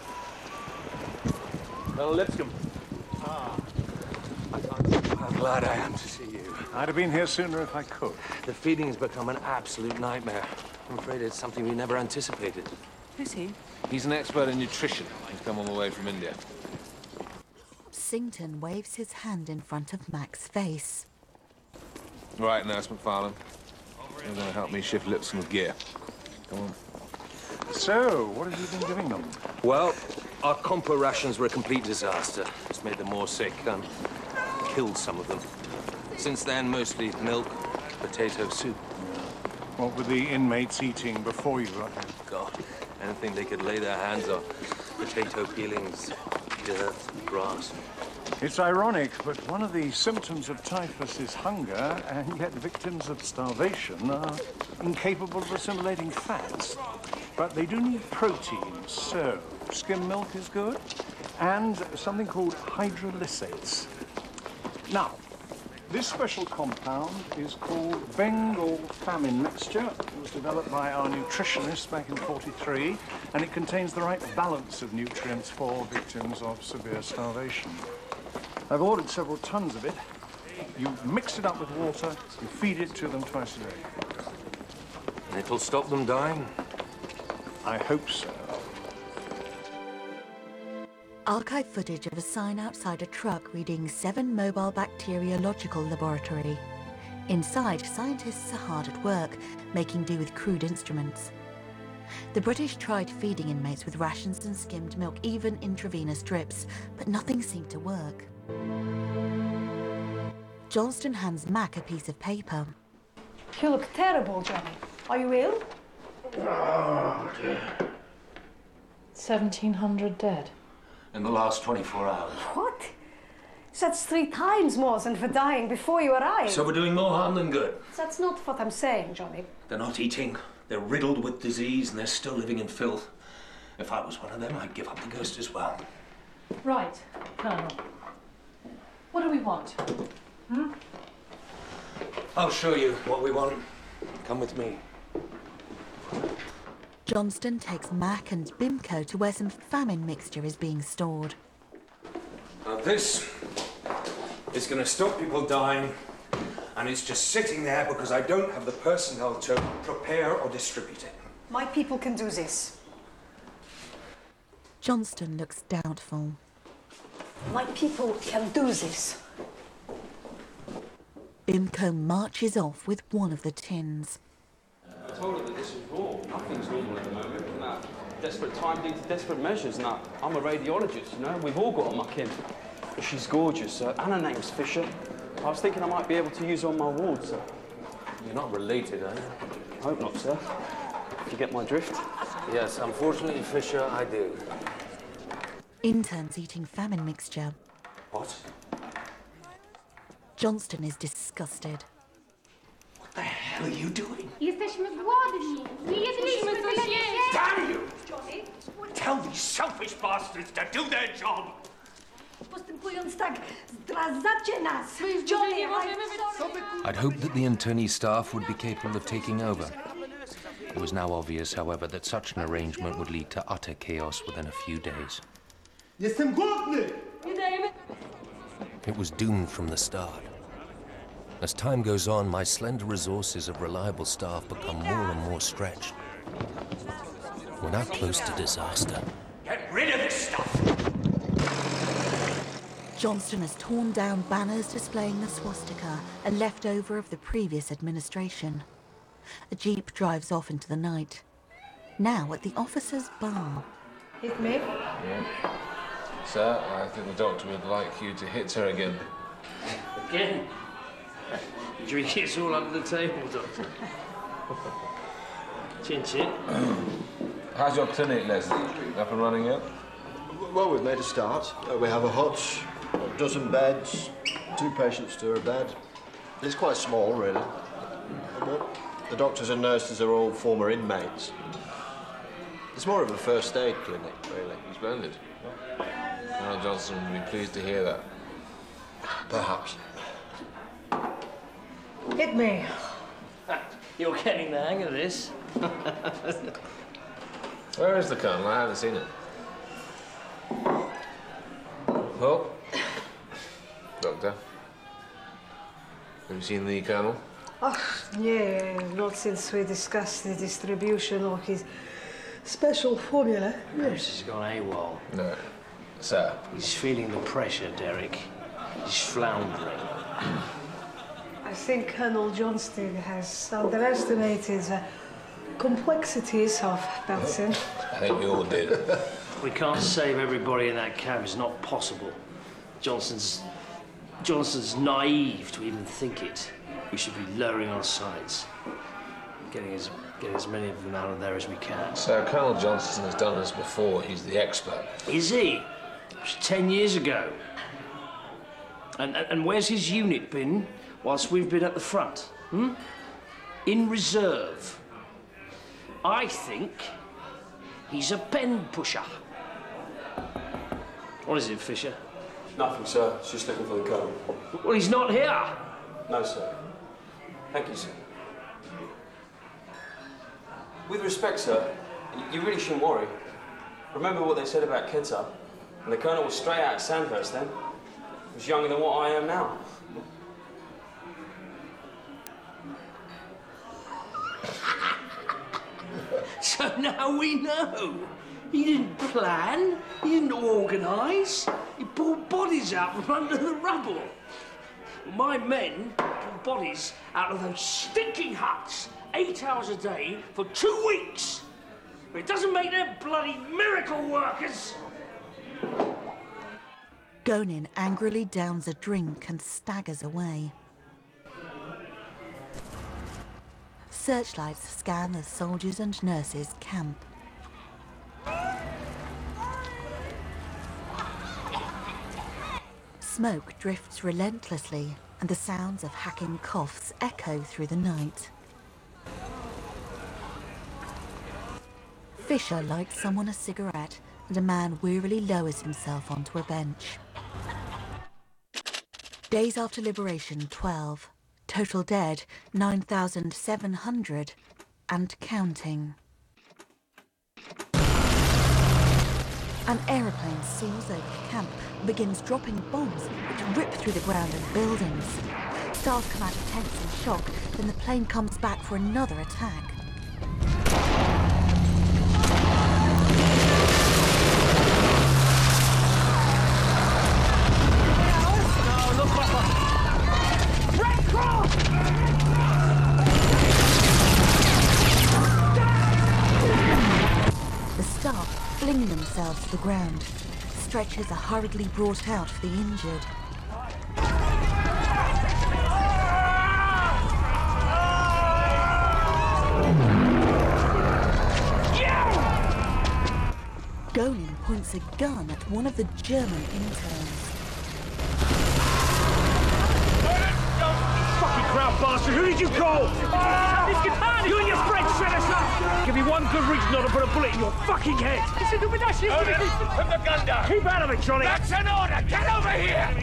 Colonel Lipscomb. Ah. How glad I am to see you. I'd have been here sooner if I could. The feeding's become an absolute nightmare. I'm afraid it's something we never anticipated. Who's he? He's an expert in nutrition. He's come all the way from India. Sington waves his hand in front of Mac's face. Right, Nurse McFarlane. You're going to help me shift Lipscomb's gear. Come on. So, what have you been giving them? Well, our compo rations were a complete disaster. It's made them more sick and killed some of them. Since then, mostly milk, potato soup. What were the inmates eating before you got here? God, anything they could lay their hands on. Potato peelings, dirt, grass. It's ironic, but one of the symptoms of typhus is hunger, and yet victims of starvation are incapable of assimilating fats. But they do need protein, so skim milk is good, and something called hydrolysates. Now, this special compound is called Bengal famine mixture. It was developed by our nutritionist back in forty-three, and it contains the right balance of nutrients for victims of severe starvation. I've ordered several tons of it. You mix it up with water, you feed it to them twice a day. And it'll stop them dying? I hope so. Archive footage of a sign outside a truck reading Seven Mobile Bacteriological Laboratory. Inside, scientists are hard at work, making do with crude instruments. The British tried feeding inmates with rations and skimmed milk, even intravenous drips, but nothing seemed to work. Johnston hands Mac a piece of paper. You look terrible, Johnny. Are you ill? Oh, dear. seventeen hundred dead. In the last twenty-four hours. What? That's three times more than for dying before you arrived. So we're doing more harm than good. That's not what I'm saying, Johnny. They're not eating. They're riddled with disease and they're still living in filth. If I was one of them, I'd give up the ghost as well. Right, Colonel. What do we want? Hmm? I'll show you what we want. Come with me. Johnston takes Mac and Bimco to where some famine mixture is being stored. Now this is going to stop people dying, and it's just sitting there because I don't have the personnel to prepare or distribute it. My people can do this. Johnston looks doubtful. My people can do this. Bimco marches off with one of the tins. I told her that this was wrong. Nothing's normal at the moment. And that desperate time leads to desperate measures. And that I'm a radiologist, you know. We've all got to muck in. But she's gorgeous, uh, and her name's Fisher. I was thinking I might be able to use her on my ward, sir. You're not related, are you? I hope not, sir. You get my drift? Yes, unfortunately, Fisher, I do. Interns eating famine mixture. What? Johnston is disgusted. What the hell are you doing? Jesteśmy głodni. Nie jedliśmy coś jeść. Damn you! Tell these selfish bastards to do their job! Postępując tak, zdradzacie nas. Johnny, I'd hoped that the internee staff would be capable of taking over. It was now obvious, however, that such an arrangement would lead to utter chaos within a few days. Jestem głodny! It was doomed from the start. As time goes on, my slender resources of reliable staff become more and more stretched. We're now close to disaster. Get rid of this stuff! Johnston has torn down banners displaying the swastika, a leftover of the previous administration. A jeep drives off into the night. Now at the officers' bar. Hit me? Yeah. Sir, I think the doctor would like you to hit her again. Again? Drink it's all under the table, Doctor. Chin chin. How's your clinic, Leslie? Up and running yet? Well, we've made a start. Uh, we have a hut, a dozen beds, two patients to a bed. It's quite small, really. But the doctors and nurses are all former inmates. It's more of a first aid clinic, really. Splendid. Colonel Johnston would be pleased to hear that. Perhaps. Hit me. You're getting the hang of this. Where is the Colonel? I haven't seen him. Well, Doctor, have you seen the Colonel? Oh, yeah, not since we discussed the distribution of his special formula. Perhaps he's gone AWOL. No. Sir? He's feeling the pressure, Derek. He's floundering. I think Colonel Johnston has underestimated the complexities of medicine. I think we all did. We can't save everybody in that camp. It's not possible. Johnston's... Johnston's naive to even think it. We should be lowering our sights. Getting as, getting as many of them out of there as we can. Sir, Colonel Johnston has done this before. He's the expert. Is he? It was ten years ago. And, and, and where's his unit been whilst we've been at the front? Hmm? In reserve. I think he's a pen pusher. What is it, Fisher? Nothing, sir. Just looking for the Colonel. Well, he's not here. No, sir. Thank you, sir. With respect, sir, you really shouldn't worry. Remember what they said about Quetzal? And the Colonel was straight out of Sandhurst then. He was younger than what I am now. So now we know. He didn't plan, he didn't organise, he pulled bodies out from under the rubble. My men pulled bodies out of those stinking huts, eight hours a day for two weeks. But it doesn't make them bloody miracle workers. Gonin angrily downs a drink and staggers away. Searchlights scan the soldiers and nurses' camp. Smoke drifts relentlessly, and the sounds of hacking coughs echo through the night. Fisher lights someone a cigarette, and a man wearily lowers himself onto a bench. Days after liberation, twelve. Total dead, nine thousand seven hundred, and counting. An aeroplane soars over the camp and begins dropping bombs which rip through the ground and buildings. Staff come out of tents in shock, then the plane comes back for another attack. The staff fling themselves to the ground. Stretchers are hurriedly brought out for the injured. Gonin points a gun at one of the German interns. Fucking crowd bastard, who did you call? Oh, you and your friends set us up! Give me one good reason not to put a bullet in your fucking head! Put the gun down! Keep out of it, Johnny! That's an order! Get over here!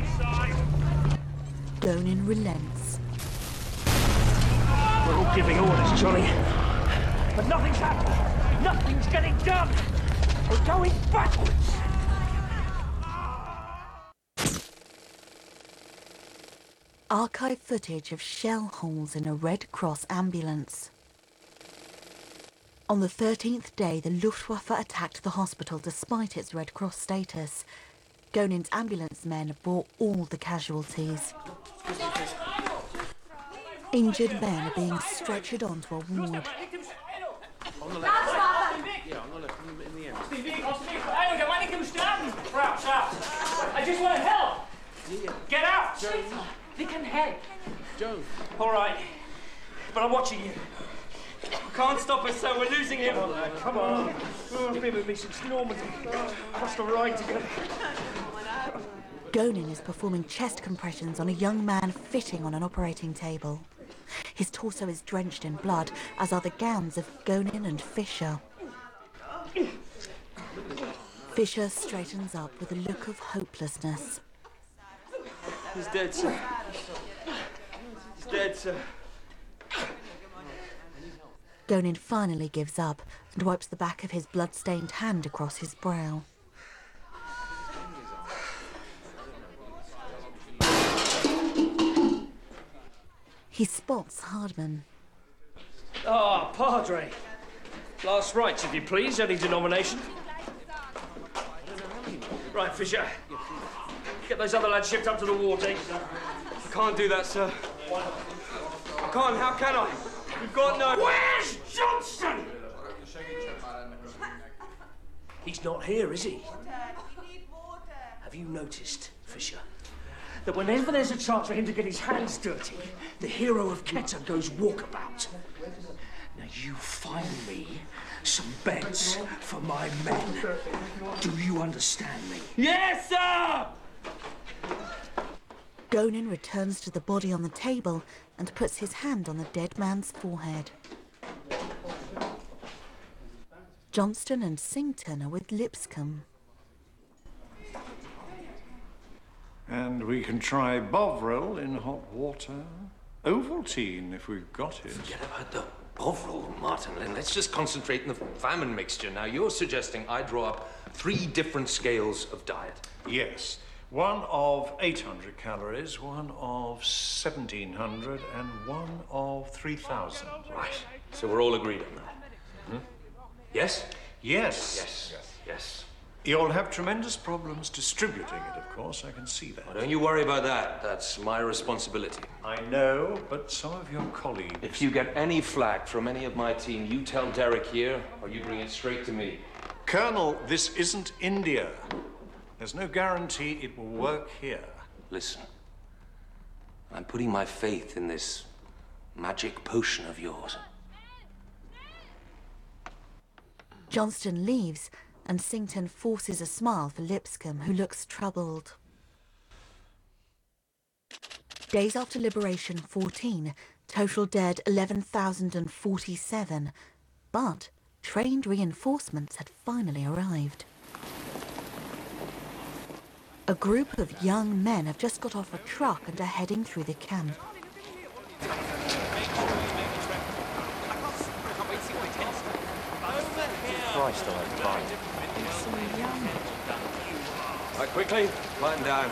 Gonin relents. We're all giving orders, Johnny. But nothing's happening! Nothing's getting done! We're going backwards! Archive footage of shell holes in a Red Cross ambulance. On the thirteenth day, the Luftwaffe attacked the hospital despite its Red Cross status. Gonin's ambulance men bore all the casualties. Injured men are being stretchered onto a ward. On the left. Yeah, on the left, in the end. I just want to help! Get out! We can help. Joe. All right, but I'm watching you. Can't stop us, so we're losing him. Oh, come on. Oh, been with me since Normandy. Oh, crossed the ride together. Gonin is performing chest compressions on a young man fitting on an operating table. His torso is drenched in blood, as are the gowns of Gonin and Fisher. Fisher straightens up with a look of hopelessness. He's dead, sir. He's dead, sir. Gonin finally gives up and wipes the back of his blood-stained hand across his brow. He spots Hardman. Ah, oh, Padre. Last rites, if you please, any denomination. Right, Fisher. Get those other lads shipped up to the ward, eh? I can't do that, sir. I can't, how can I? We've got no... Where's Johnston? He's not here, is he? Have you noticed, Fisher, that whenever there's a chance for him to get his hands dirty, the hero of Quetta goes walkabout? Now you find me some beds for my men. Do you understand me? Yes, sir! Gonin returns to the body on the table and puts his hand on the dead man's forehead. Johnston and Sington are with Lipscomb. And we can try Bovril in hot water. Ovaltine, if we've got it. Forget about the Bovril, Martin. Let's just concentrate on the famine mixture. Now, you're suggesting I draw up three different scales of diet. Yes. One of eight hundred calories, one of seventeen hundred, and one of three thousand. Right. So we're all agreed on that. Hmm? Yes? Yes. Yes. Yes. You'll have tremendous problems distributing it, of course. I can see that. Well, don't you worry about that. That's my responsibility. I know, but some of your colleagues... If you get any flack from any of my team, you tell Derek here, or you bring it straight to me. Colonel, this isn't India. There's no guarantee it will work here. Listen, I'm putting my faith in this magic potion of yours. Johnston leaves, and Sington forces a smile for Lipscomb, who looks troubled. Days after liberation, fourteen. Total dead, eleven thousand forty-seven. But trained reinforcements had finally arrived. A group of young men have just got off a truck and are heading through the camp. Christ, I like fine. So young. Right, quickly, climb down.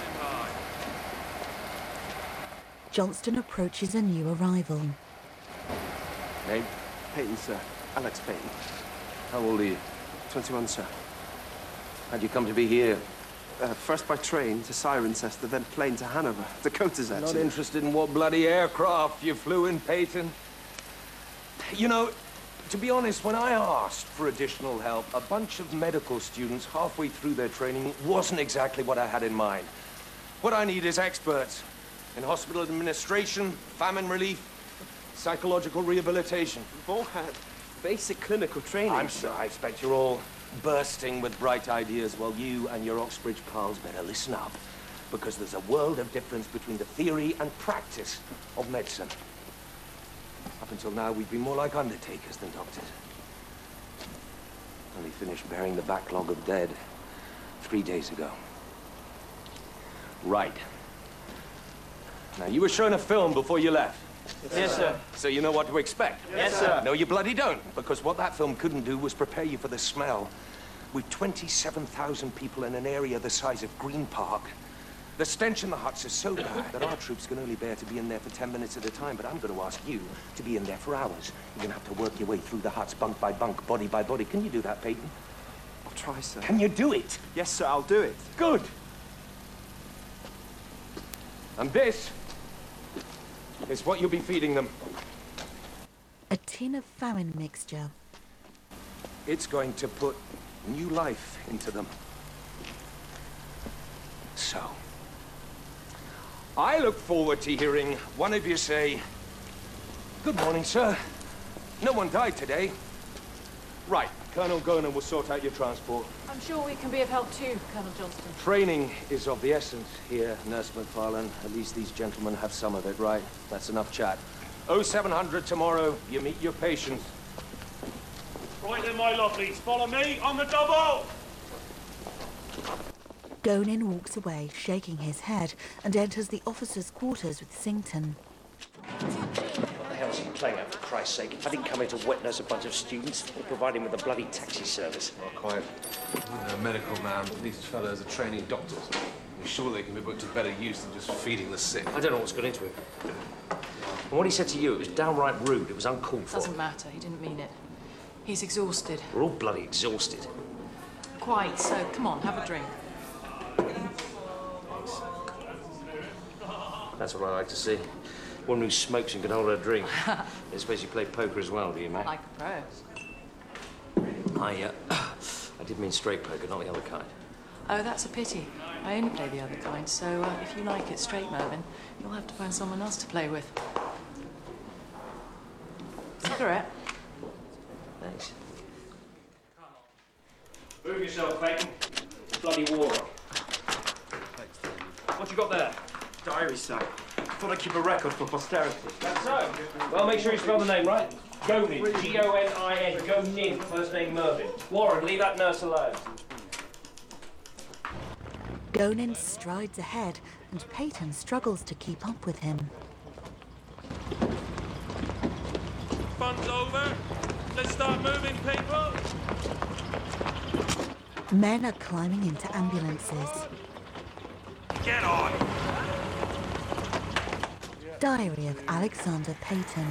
Johnston approaches a new arrival. Name? Peyton, sir. Alex Peyton. How old are you? twenty-one, sir. How'd you come to be here? Uh, first by train to Cirencester, then plane to Hanover. Dakota's, actually. Not interested in what bloody aircraft you flew in, Peyton. You know, to be honest, when I asked for additional help, a bunch of medical students halfway through their training wasn't exactly what I had in mind. What I need is experts in hospital administration, famine relief, psychological rehabilitation. We've all had basic clinical training. I'm sure I expect you're all bursting with bright ideas, while you and your Oxbridge pals better listen up, because there's a world of difference between the theory and practice of medicine. Up until now, we've been more like undertakers than doctors. Only finished burying the backlog of dead three days ago. Right. Now, you were shown a film before you left. Yes, sir. So you know what to expect? Yes, sir. No, you bloody don't, because what that film couldn't do was prepare you for the smell. With twenty-seven thousand people in an area the size of Green Park, the stench in the huts is so bad that our troops can only bear to be in there for ten minutes at a time, but I'm going to ask you to be in there for hours. You're going to have to work your way through the huts, bunk by bunk, body by body. Can you do that, Peyton? I'll try, sir. Can you do it? Yes, sir, I'll do it. Good. And this is what you'll be feeding them. A tin of famine mixture. It's going to put new life into them. So, I look forward to hearing one of you say, "Good morning, sir. No one died today." Right, Colonel Goner will sort out your transport. I'm sure we can be of help too, Colonel Johnston. Training is of the essence here, Nurse McFarlane. At least these gentlemen have some of it, right? That's enough chat. oh seven hundred tomorrow, you meet your patients. Right then, my lovelies, follow me on the double! Gonin walks away, shaking his head, and enters the officers' quarters with Sington. What the hell's he playing at, for Christ's sake? I didn't come here to wet nurse a bunch of students or provide him with a bloody taxi service. Not quite. I'm a medical man, but these fellows are training doctors. I'm sure they can be put to better use than just feeding the sick. I don't know what's got into him. And what he said to you, it was downright rude. It was uncalled for. Doesn't matter. He didn't mean it. He's exhausted. We're all bloody exhausted. Quite. So, come on, have a drink. That's what I like to see. One who smokes and can hold her drink. I suppose you play poker as well, do you, mate? Like a pro. I, uh, I did mean straight poker, not the other kind. Oh, that's a pity. I only play the other kind, so uh, if you like it straight, Mervyn, you'll have to find someone else to play with. Cigarette? Thanks. Move yourself, Peyton. Bloody war. What you got there? Diary, sir. Thought I'd keep a record for posterity. That's so. Well, make sure you spell the name right. Gonin. G O N I N. Gonin. First name Mervyn. Warren, leave that nurse alone. Gonin strides ahead, and Peyton struggles to keep up with him. Fun's over. Let's start moving, people. Men are climbing into ambulances. Get on. Diary of Alexander Peyton.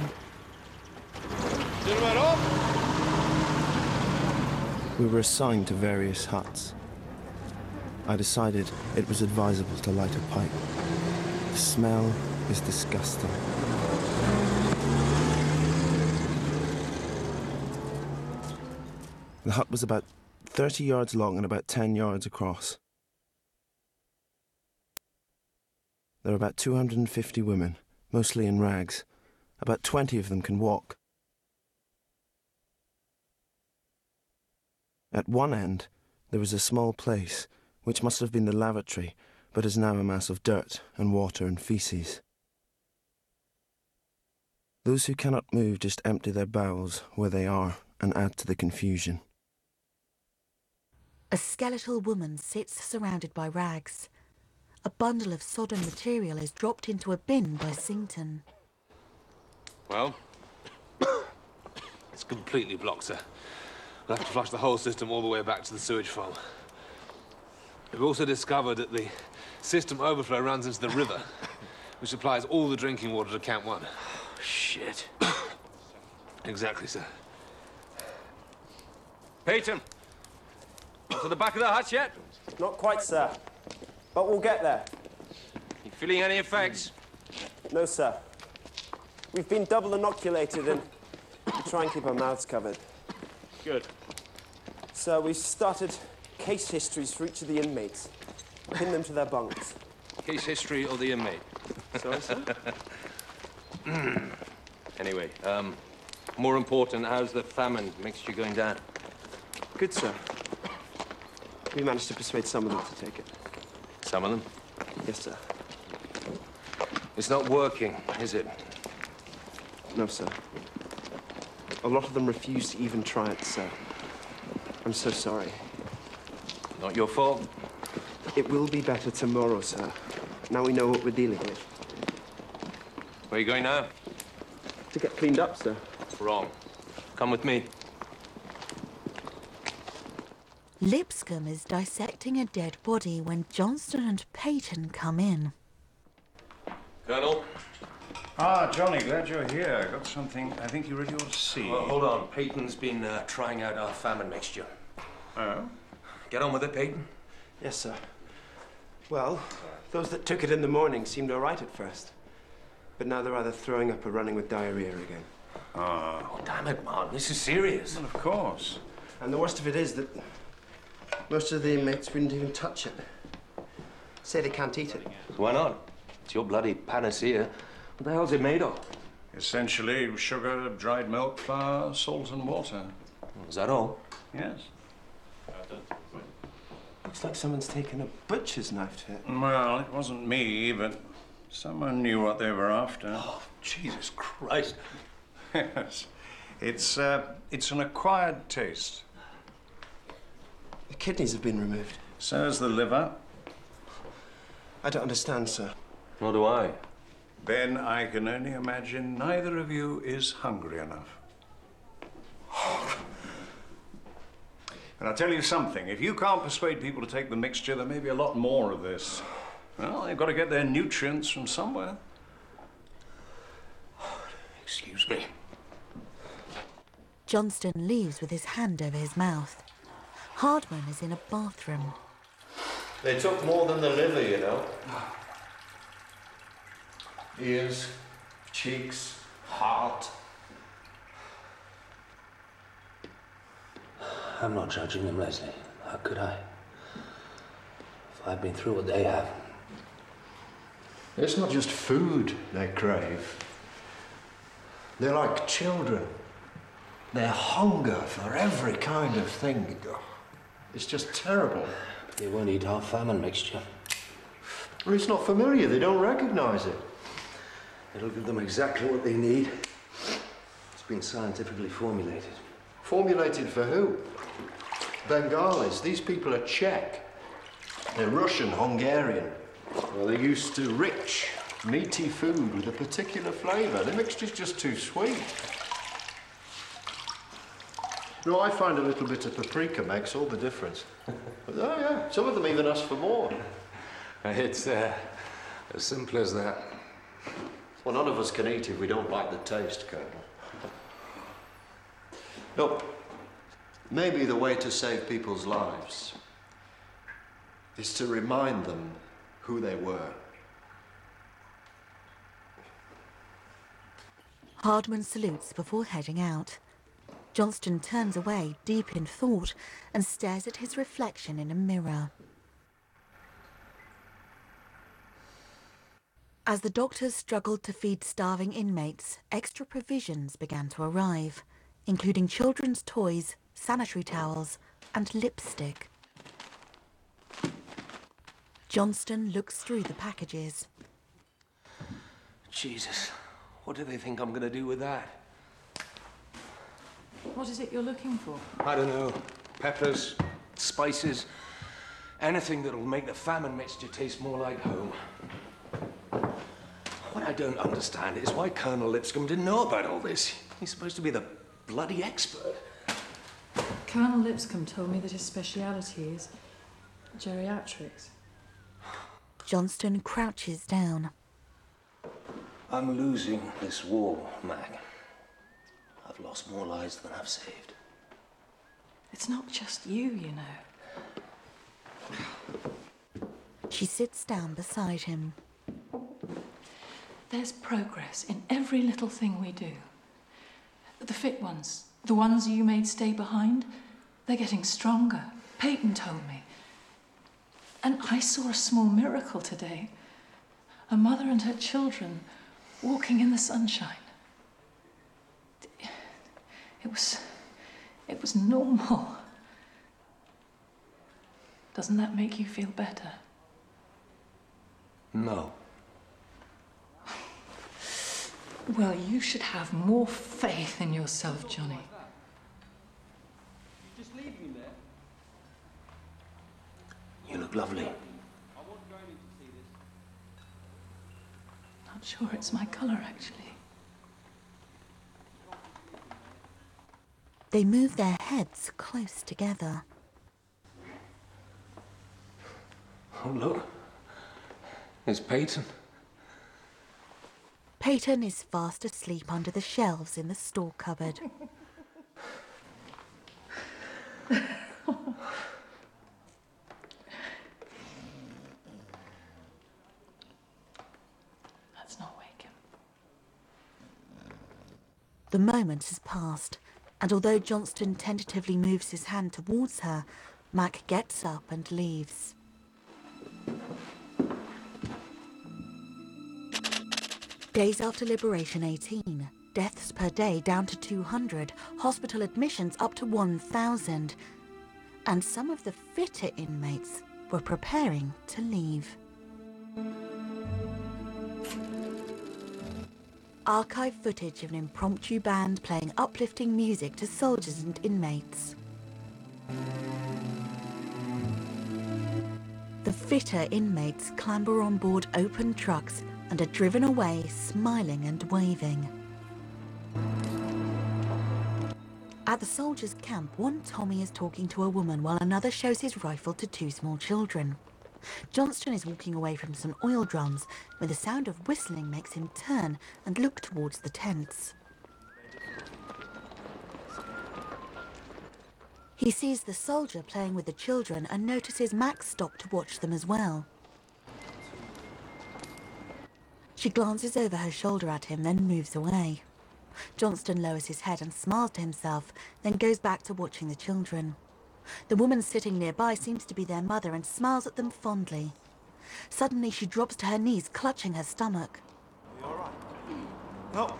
We were assigned to various huts. I decided it was advisable to light a pipe. The smell is disgusting. The hut was about thirty yards long and about ten yards across. There are about two hundred fifty women, mostly in rags. About twenty of them can walk. At one end, there was a small place, which must have been the lavatory, but is now a mass of dirt and water and feces. Those who cannot move just empty their bowels where they are and add to the confusion. A skeletal woman sits surrounded by rags. A bundle of sodden material is dropped into a bin by Sington. Well, it's completely blocked, sir. We'll have to flush the whole system all the way back to the sewage farm. We've also discovered that the system overflow runs into the river, which supplies all the drinking water to Camp One. Shit. Exactly, sir. Peyton! To the back of the hut yet? Not quite, sir. But we'll get there. You feeling any effects? No, sir. We've been double inoculated and we try and keep our mouths covered. Good. So we started case histories for each of the inmates. Pin them to their bunks. Case history of the inmate. Sorry, sir? Anyway, um, more important, how's the famine mixture going down? Good, sir. We managed to persuade some of them to take it. Some of them? Yes, sir. It's not working, is it? No, sir. A lot of them refuse to even try it, sir. I'm so sorry. Not your fault. It will be better tomorrow, sir. Now we know what we're dealing with. Where are you going now? To get cleaned up, sir. Wrong. Come with me. Lipscomb is dissecting a dead body when Johnston and Peyton come in. Colonel? Ah, Johnny, glad you're here. I got something I think you really ought to see. Well, hold on. Peyton's been uh, trying out our famine mixture. Oh? Get on with it, Peyton. Yes, sir. Well, those that took it in the morning seemed all right at first. But now they're either throwing up or running with diarrhea again. Ah. Oh, damn it, Martin. This is serious. Well, of course. And the worst of it is that most of the inmates wouldn't even touch it. Say they can't eat it. Why not? It's your bloody panacea. What the hell's it made of? Essentially, sugar, dried milk, flour, salt and water. Is that all? Yes. Looks like someone's taken a butcher's knife to it. Well, it wasn't me, but someone knew what they were after. Oh, Jesus Christ. Yes. It's, uh, it's an acquired taste. The kidneys have been removed. So has the liver. I don't understand, sir. Nor do I. Then I can only imagine neither of you is hungry enough. And I'll tell you something, if you can't persuade people to take the mixture, there may be a lot more of this. Well, they've got to get their nutrients from somewhere. Excuse me. Johnston leaves with his hand over his mouth. Hardman is in a bathroom. They took more than the liver, you know. Ears, cheeks, heart. I'm not judging them, Leslie. How could I? If I've been through what they have. It's not just food they crave. They're like children. Their hunger for every kind of thing. It's just terrible. They won't eat our famine mixture. Well, it's not familiar. They don't recognize it. It'll give them exactly what they need. It's been scientifically formulated. Formulated for who? Bengalis. These people are Czech. They're Russian, Hungarian. Well, they're used to rich, meaty food with a particular flavour. The mixture's just too sweet. No, I find a little bit of paprika makes all the difference. But, oh, yeah, some of them even ask for more. It's uh, as simple as that. Well, none of us can eat if we don't like the taste, Colonel. Look, maybe the way to save people's lives is to remind them who they were. Hardman salutes before heading out. Johnston turns away, deep in thought, and stares at his reflection in a mirror. As the doctors struggled to feed starving inmates, extra provisions began to arrive, including children's toys, sanitary towels, and lipstick. Johnston looks through the packages. Jesus, What do they think I'm going to do with that? What is it you're looking for? I don't know. Peppers, spices, anything that'll make the famine mixture taste more like home. What I don't understand is why Colonel Lipscomb didn't know about all this. He's supposed to be the bloody expert. Colonel Lipscomb told me that his speciality is geriatrics. Johnston crouches down. I'm losing this war, Mac. I've lost more lives than I've saved. It's not just you, you know. She sits down beside him. There's progress in every little thing we do. The fit ones, the ones you made stay behind, they're getting stronger. Peyton told me. And I saw a small miracle today. A mother and her children walking in the sunshine. It was... it was normal. Doesn't that make you feel better? No. Well, you should have more faith in yourself, Johnny. Just leave me there. You look lovely. Not sure it's my colour, actually. They move their heads close together. Oh, look. There's Peyton. Peyton is fast asleep under the shelves in the store cupboard. Let's not wake him. The moment has passed, and although Johnston tentatively moves his hand towards her, Mac gets up and leaves. Days after Liberation eighteen, deaths per day down to two hundred, hospital admissions up to one thousand, and some of the fitter inmates were preparing to leave. Archive footage of an impromptu band playing uplifting music to soldiers and inmates. The fitter inmates clamber on board open trucks and are driven away smiling and waving. At the soldiers' camp, one Tommy is talking to a woman while another shows his rifle to two small children. Johnston is walking away from some oil drums when the sound of whistling makes him turn and look towards the tents. He sees the soldier playing with the children and notices Max stop to watch them as well. She glances over her shoulder at him, then moves away. Johnston lowers his head and smiles to himself, then goes back to watching the children. The woman sitting nearby seems to be their mother and smiles at them fondly. Suddenly she drops to her knees, clutching her stomach. You all right? No.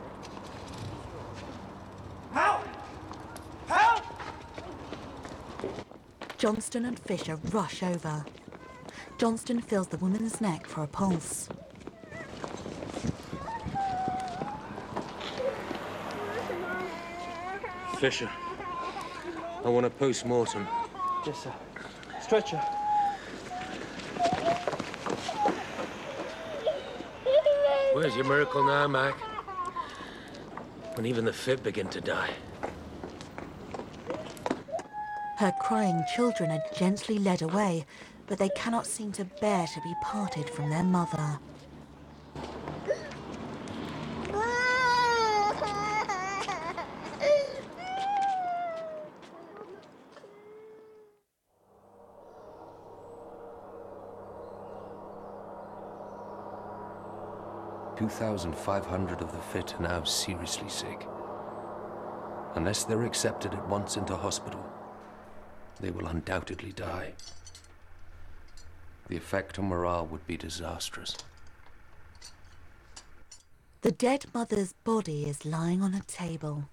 Help! Help! Johnston and Fisher rush over. Johnston feels the woman's neck for a pulse. Fisher, I want a post-mortem. Yes, sir. Stretcher. Where's your miracle now, Mac? When even the fit begin to die. Her crying children are gently led away, but they cannot seem to bear to be parted from their mother. two thousand five hundred of the fit are now seriously sick. Unless they're accepted at once into hospital, they will undoubtedly die. The effect on morale would be disastrous. The dead mother's body is lying on a table.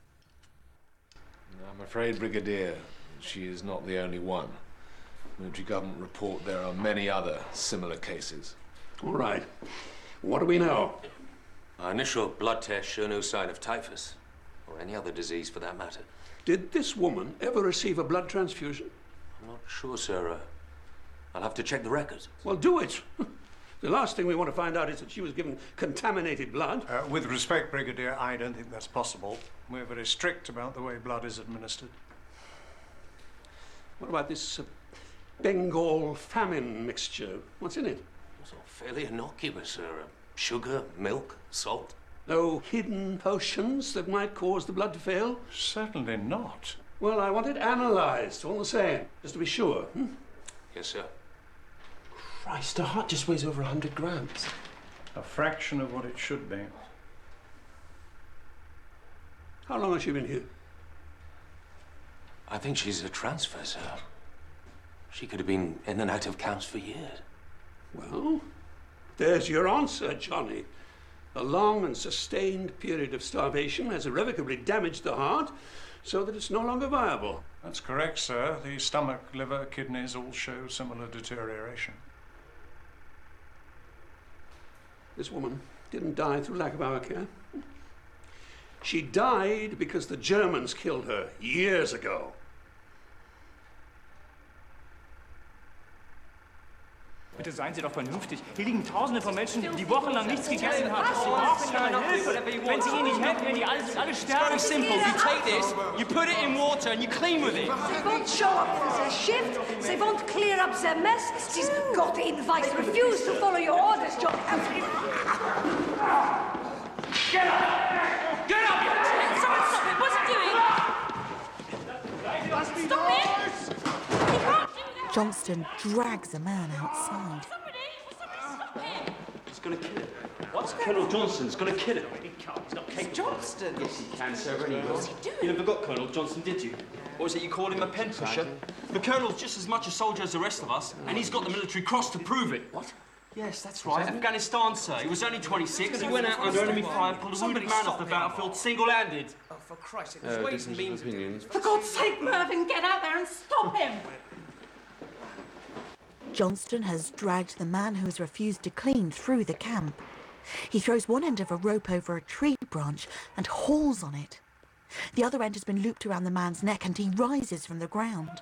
I'm afraid, Brigadier, she is not the only one. Military government report there are many other similar cases. All right. What do we know? Our initial blood tests show no sign of typhus, or any other disease for that matter. Did this woman ever receive a blood transfusion? I'm not sure, sir. Uh, I'll have to check the records. Well, do it. The last thing we want to find out is that she was given contaminated blood. Uh, with respect, Brigadier, I don't think that's possible. We're very strict about the way blood is administered. What about this uh, Bengal famine mixture? What's in it? It's all fairly innocuous, sir. Uh, sugar, milk, salt. No hidden potions that might cause the blood to fail? Certainly not. Well, I want it analysed, all the same, just to be sure. Hmm? Yes, sir. Christ, her heart just weighs over a hundred grams. A fraction of what it should be. How long has she been here? I think she's a transfer, sir. She could have been in and out of camps for years. Well, there's your answer, Johnny. A long and sustained period of starvation has irrevocably damaged the heart so that it's no longer viable. That's correct, sir. The stomach, liver, kidneys all show similar deterioration. This woman didn't die through lack of our care. She died because the Germans killed her years ago. Bitte seien Sie doch vernünftig. Hier liegen Tausende von Menschen, die wochenlang nichts gegessen haben. Sie brauchen Ihre Hilfe. Wenn Sie ihnen nicht helfen, werden die alle, alle sterben. It's very simple. You take this, you put it in water, and you clean with it. They won't show up for their shift. They won't clear up their mess. She's got invites. Refuse to follow your orders, John. Get up! Get up! Someone stop it! What's he doing? Stop it! He can't do that! Johnston drags a man outside. He's gonna kill him. What? Colonel Johnston's gonna kill him. He can't. He's not capable. Johnston! Yes, he can, sir. Really will. You never got Colonel Johnston, did you? Or is it you call him a pen pusher? The Colonel's just as much a soldier as the rest of us, and he's got the military cross to prove it. What? Yes, that's right. Afghanistan, sir. He was only twenty-six. He went out under enemy fire and pulled a wounded man off the battlefield single-handed. Oh, for Christ's sake, Uh, there's ways and difference of means. opinions. For God's sake, Mervyn, get out there and stop him! Johnston has dragged the man who has refused to clean through the camp. He throws one end of a rope over a tree branch and hauls on it. The other end has been looped around the man's neck and he rises from the ground.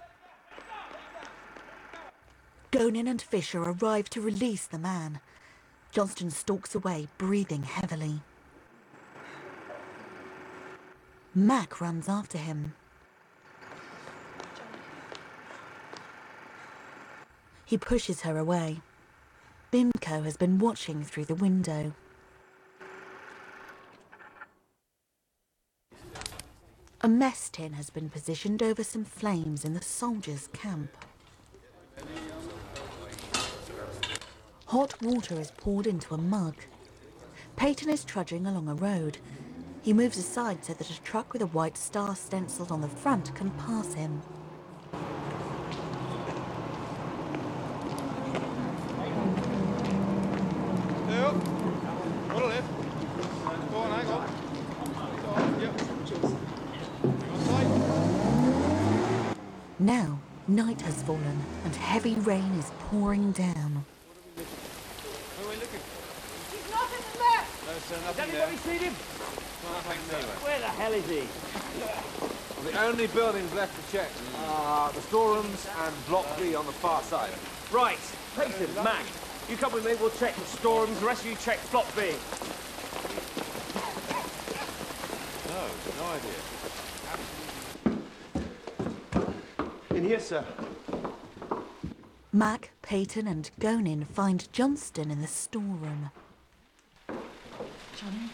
Gonin and Fisher arrive to release the man. Johnston stalks away, breathing heavily. Mac runs after him. He pushes her away. Bimco has been watching through the window. A mess tin has been positioned over some flames in the soldiers' camp. Hot water is poured into a mug. Peyton is trudging along a road. He moves aside so that a truck with a white star stenciled on the front can pass him. Now, night has fallen and heavy rain is pouring down. He's not in the left! No, sir, Has nothing anybody there. seen him? Where the hell is he? Well, the only buildings left to check are the storerooms and Block B on the far side. Right. Peyton, Mac, you come with me, we'll check the storerooms, the rest of you check Block B. No, no idea. In here, sir. Mac, Peyton and Gonin find Johnston in the storeroom. Johnny?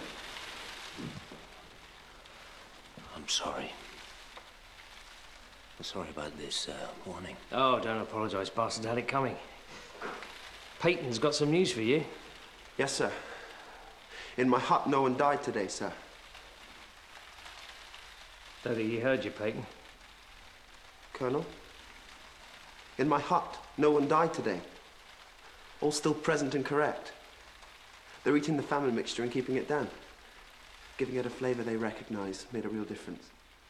I'm sorry. I'm sorry about this uh, warning. Oh, don't apologise, Bastard had it coming. Peyton's got some news for you. Yes, sir. In my hut, no one died today, sir. Don't think he heard you, Peyton. Colonel? In my hut, no one died today. All still present and correct. They're eating the famine mixture and keeping it down. Giving it a flavour they recognise made a real difference.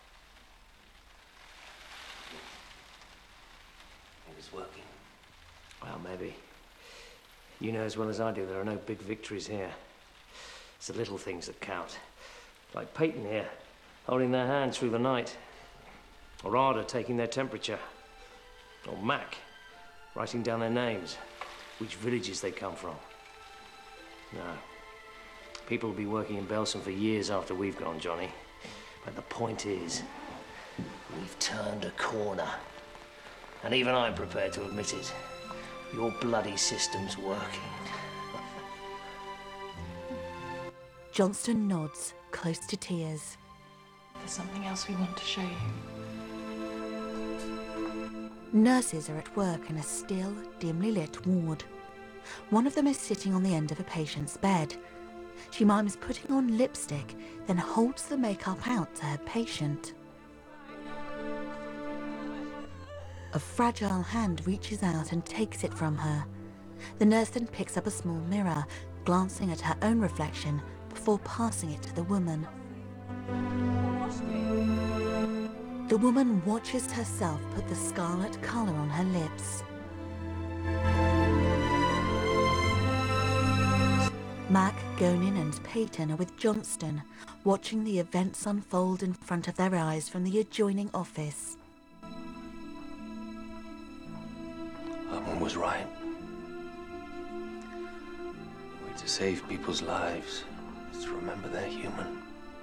It was working. Well, maybe. You know as well as I do there are no big victories here. It's the little things that count. Like Peyton here, holding their hand through the night. Or Ada taking their temperature. Or Mac, writing down their names, which villages they come from. No. People will be working in Belsen for years after we've gone, Johnny. But the point is, we've turned a corner. And even I'm prepared to admit it. Your bloody system's working. Johnston nods, close to tears. There's something else we want to show you. Nurses are at work in a still, dimly lit ward. One of them is sitting on the end of a patient's bed. She mimes putting on lipstick, then holds the makeup out to her patient. A fragile hand reaches out and takes it from her. The nurse then picks up a small mirror, glancing at her own reflection before passing it to the woman. The woman watches herself put the scarlet colour on her lips. Mac, Gonin and Peyton are with Johnston, watching the events unfold in front of their eyes from the adjoining office. Herman was right. The way to save people's lives is to remember they're human.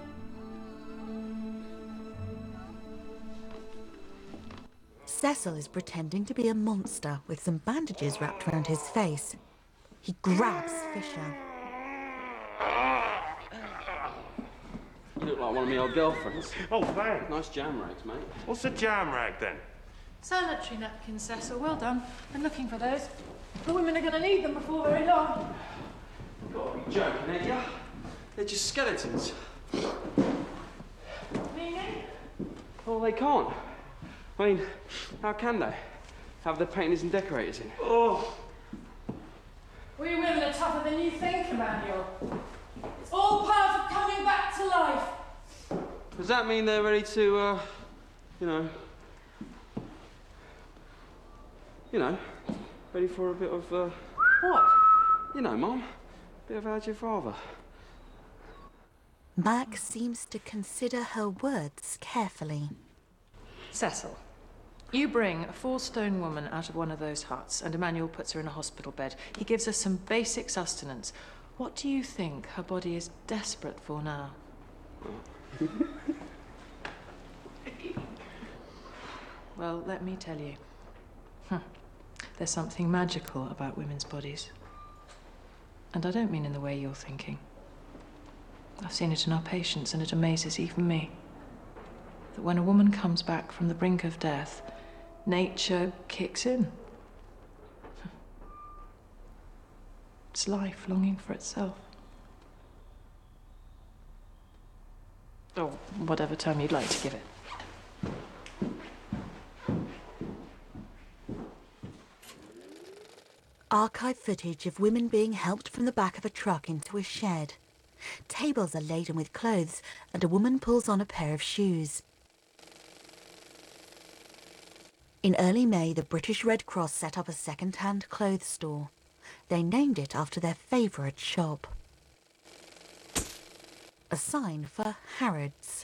Cecil is pretending to be a monster with some bandages wrapped around his face. He grabs Fisher. You look like one of my old girlfriends. Oh, thanks. Nice jam rags, mate. What's a jam rag, then? Sanitary napkins, Cecil. Well done. Been looking for those. The women are going to need them before very long. You've got to be joking, ain't ya? They're just skeletons. Meaning? Oh, they can't. I mean, how can they? Have the painters and decorators in? Oh! We women are tougher than you think, Emmanuel. It's all part of coming back to life. Does that mean they're ready to, uh, you know... You know, ready for a bit of, uh... What? You know, Mum. A bit of how's your father? Mac seems to consider her words carefully. Cecil, you bring a four-stone woman out of one of those huts, and Emmanuel puts her in a hospital bed. He gives her some basic sustenance. What do you think her body is desperate for now? Well, let me tell you. Hm. There's something magical about women's bodies. And I don't mean in the way you're thinking. I've seen it in our patients, and it amazes even me. That when a woman comes back from the brink of death, nature kicks in. It's life longing for itself. Or whatever term you'd like to give it. Archive footage of women being helped from the back of a truck into a shed. Tables are laden with clothes, and a woman pulls on a pair of shoes. In early May, the British Red Cross set up a second-hand clothes store. They named it after their favourite shop. A sign for Harrods.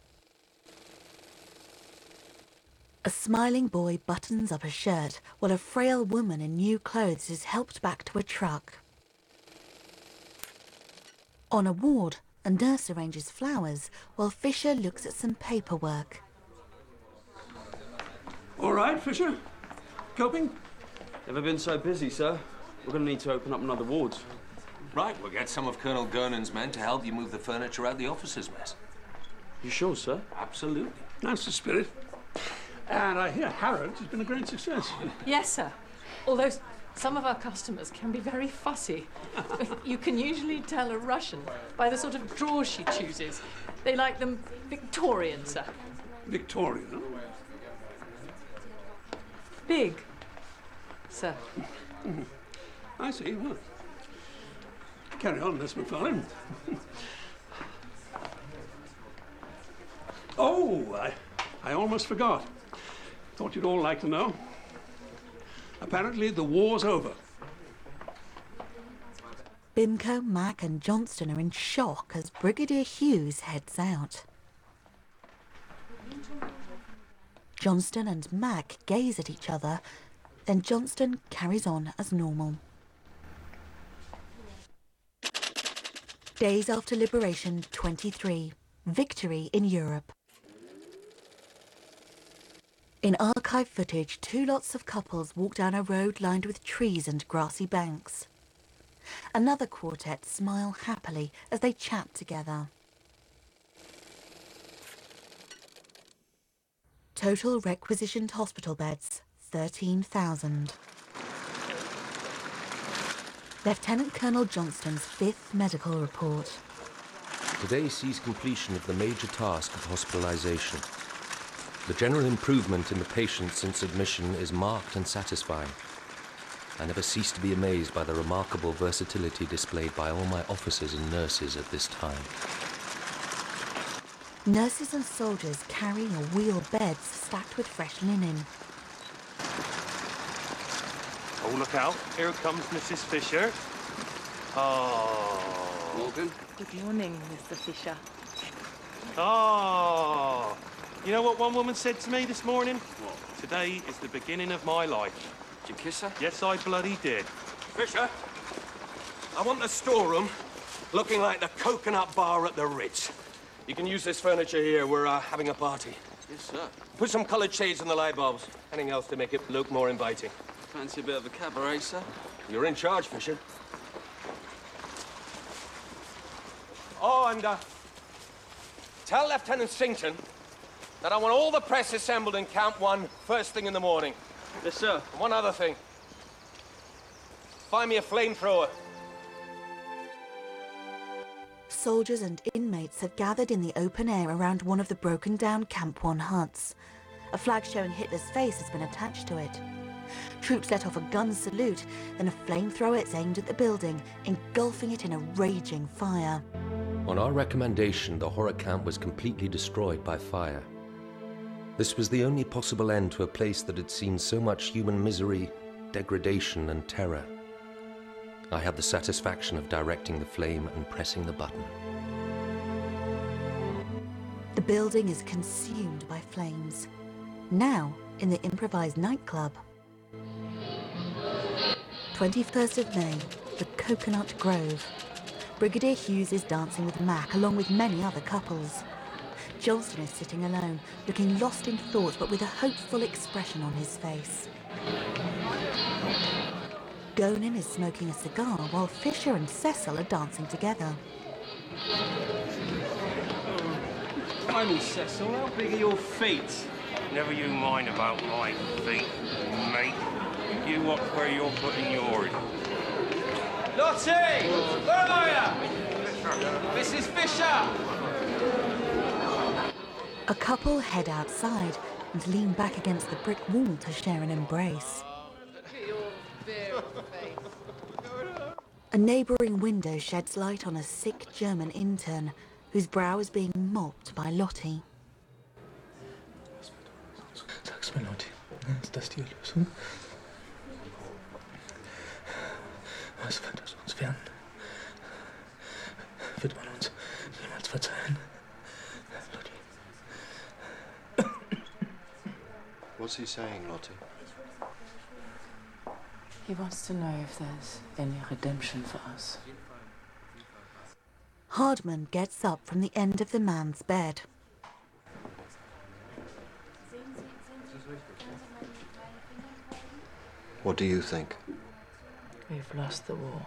A smiling boy buttons up a shirt while a frail woman in new clothes is helped back to a truck. On a ward, a nurse arranges flowers while Fisher looks at some paperwork. All right, Fisher. Coping? Never been so busy, sir. We're going to need to open up another ward. Right, we'll get some of Colonel Gonin's men to help you move the furniture out the officers' mess. You sure, sir? Absolutely. That's the spirit. And I hear Harrods has been a great success. Yes, sir. Although some of our customers can be very fussy. You can usually tell a Russian by the sort of drawers she chooses. They like them Victorian, sir. Victorian, huh? Big, sir. Mm-hmm. I see. Well, carry on, Miss McFarlane. Oh, I, I almost forgot. Thought you'd all like to know. Apparently, the war's over. Bimco, Mack and Johnston are in shock as Brigadier Hughes heads out. Johnston and Mack gaze at each other, then Johnston carries on as normal. Days after Liberation twenty-three. Victory in Europe. In archive footage, two lots of couples walk down a road lined with trees and grassy banks. Another quartet smile happily as they chat together. Total requisitioned hospital beds, thirteen thousand. Lieutenant Colonel Johnston's fifth medical report. Today sees completion of the major task of hospitalization. The general improvement in the patient since admission is marked and satisfying. I never cease to be amazed by the remarkable versatility displayed by all my officers and nurses at this time. Nurses and soldiers carry or wheel beds stacked with fresh linen. Oh, look out. Here comes Missus Fisher. Oh. Morgan. Good morning, Mister Fisher. Oh. You know what one woman said to me this morning? What? Today is the beginning of my life. Did you kiss her? Yes, I bloody did. Fisher, I want the storeroom looking like the coconut bar at the Ritz. You can use this furniture here. We're uh, having a party. Yes, sir. Put some coloured shades on the light bulbs. Anything else to make it look more inviting. Fancy a bit of a cabaret, sir? You're in charge, Fisher. Oh, and uh, tell Lieutenant Sington that I want all the press assembled in Camp One first thing in the morning. Yes, sir. And one other thing. Find me a flamethrower. Soldiers and inmates have gathered in the open air around one of the broken-down Camp One huts. A flag showing Hitler's face has been attached to it. Troops let off a gun salute, then a flamethrower is aimed at the building, engulfing it in a raging fire. On our recommendation, the horror camp was completely destroyed by fire. This was the only possible end to a place that had seen so much human misery, degradation, and terror. I had the satisfaction of directing the flame and pressing the button. The building is consumed by flames. Now, in the improvised nightclub. twenty-first of May, the Coconut Grove. Brigadier Hughes is dancing with Mack, along with many other couples. Johnston is sitting alone, looking lost in thought, but with a hopeful expression on his face. Gonin is smoking a cigar, while Fisher and Cecil are dancing together. Blimey, Cecil, how big are your feet? Never you mind about my feet, mate. You watch where you're putting yours. Lottie! Where are you? Missus Fisher! A couple head outside and lean back against the brick wall to share an embrace. A neighbouring window sheds light on a sick German intern whose brow is being mopped by Lottie. Sag's mir, Lottie, ist das die Lösung? Was wird aus uns werden? Wird man uns jemals verzeihen? Lottie. What's he saying, Lottie? He wants to know if there's any redemption for us. Hardman gets up from the end of the man's bed. What do you think? We've lost the war.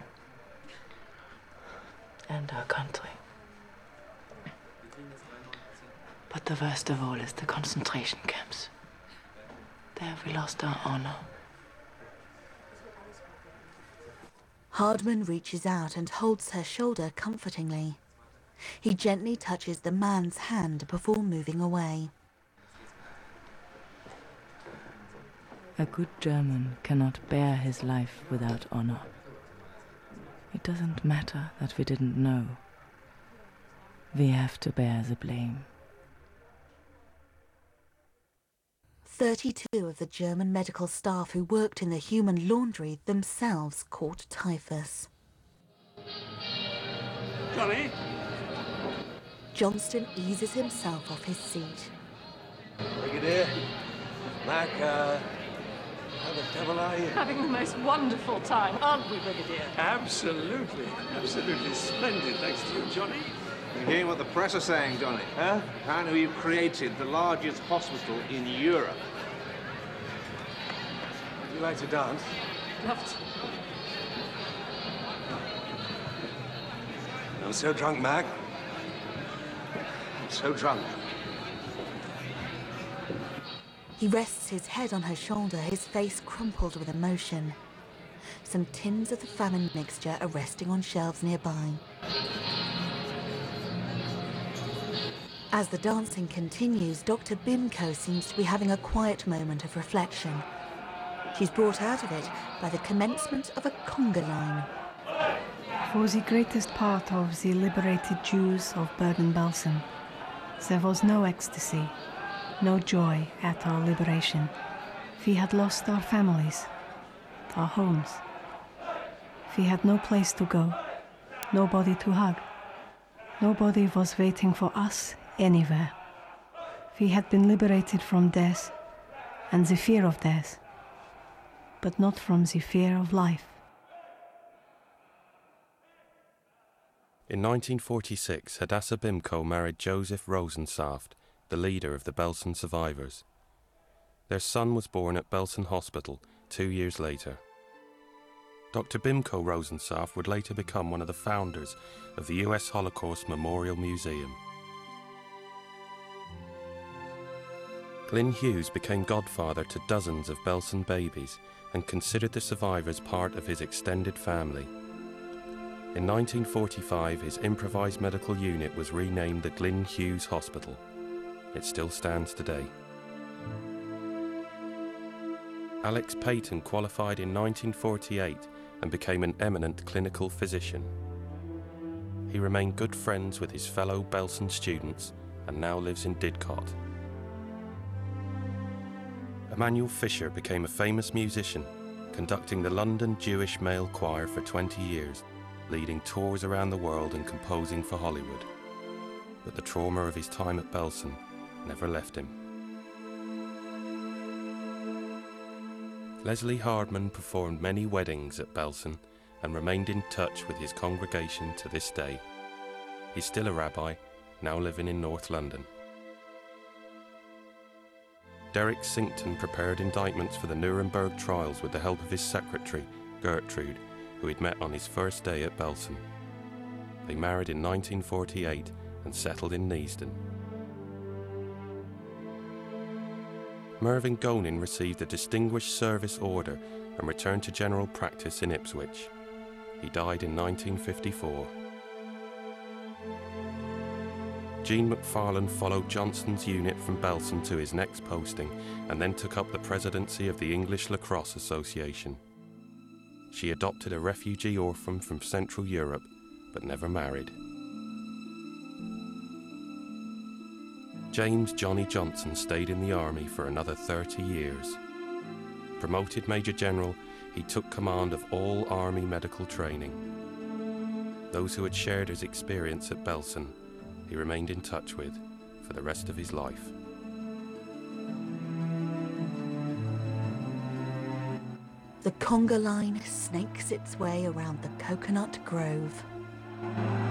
And our country. But the worst of all is the concentration camps. There we lost our honor. Hardman reaches out and holds her shoulder comfortingly. He gently touches the man's hand before moving away. A good German cannot bear his life without honor. It doesn't matter that we didn't know. We have to bear the blame. thirty-two of the German medical staff who worked in the human laundry themselves caught typhus. Connie. Johnston eases himself off his seat. Brigadier, Mac, uh, how the devil are you? Having the most wonderful time, aren't we, Brigadier? Absolutely, absolutely splendid, thanks to you, Johnny. You hearing what the press are saying, Johnny? Huh? Apparently we've created the largest hospital in Europe. Would you like to dance? Love to. I'm so drunk, Mac. I'm so drunk. He rests his head on her shoulder, his face crumpled with emotion. Some tins of the famine mixture are resting on shelves nearby. As the dancing continues, Doctor Bimco seems to be having a quiet moment of reflection. She's brought out of it by the commencement of a conga line. For the greatest part of the liberated Jews of Bergen-Belsen, there was no ecstasy, no joy at our liberation. We had lost our families, our homes. We had no place to go, nobody to hug. Nobody was waiting for us anywhere. We had been liberated from death and the fear of death, but not from the fear of life. In nineteen forty-six, Hadassah Bimco married Joseph Rosensaft, the leader of the Belsen survivors. Their son was born at Belsen Hospital two years later. Doctor Bimco Rosensaft would later become one of the founders of the U S Holocaust Memorial Museum. Glyn Hughes became godfather to dozens of Belsen babies and considered the survivors part of his extended family. In nineteen forty-five, his improvised medical unit was renamed the Glyn Hughes Hospital. It still stands today. Alex Payton qualified in nineteen forty-eight and became an eminent clinical physician. He remained good friends with his fellow Belsen students and now lives in Didcot. Emanuel Fisher became a famous musician, conducting the London Jewish Male Choir for twenty years, leading tours around the world and composing for Hollywood. But the trauma of his time at Belsen never left him. Leslie Hardman performed many weddings at Belsen and remained in touch with his congregation to this day. He's still a rabbi, now living in North London. Derek Sinkton prepared indictments for the Nuremberg trials with the help of his secretary, Gertrude, who he'd met on his first day at Belsen. They married in nineteen forty-eight and settled in Neasden. Mervyn Gonin received a Distinguished Service Order and returned to general practice in Ipswich. He died in nineteen fifty-four. Jean McFarlane followed Johnston's unit from Belsen to his next posting and then took up the presidency of the English Lacrosse Association. She adopted a refugee orphan from Central Europe, but never married. James Johnny Johnson stayed in the army for another thirty years. Promoted Major General, he took command of all army medical training. Those who had shared his experience at Belsen, he remained in touch with for the rest of his life. The conga line snakes its way around the coconut grove.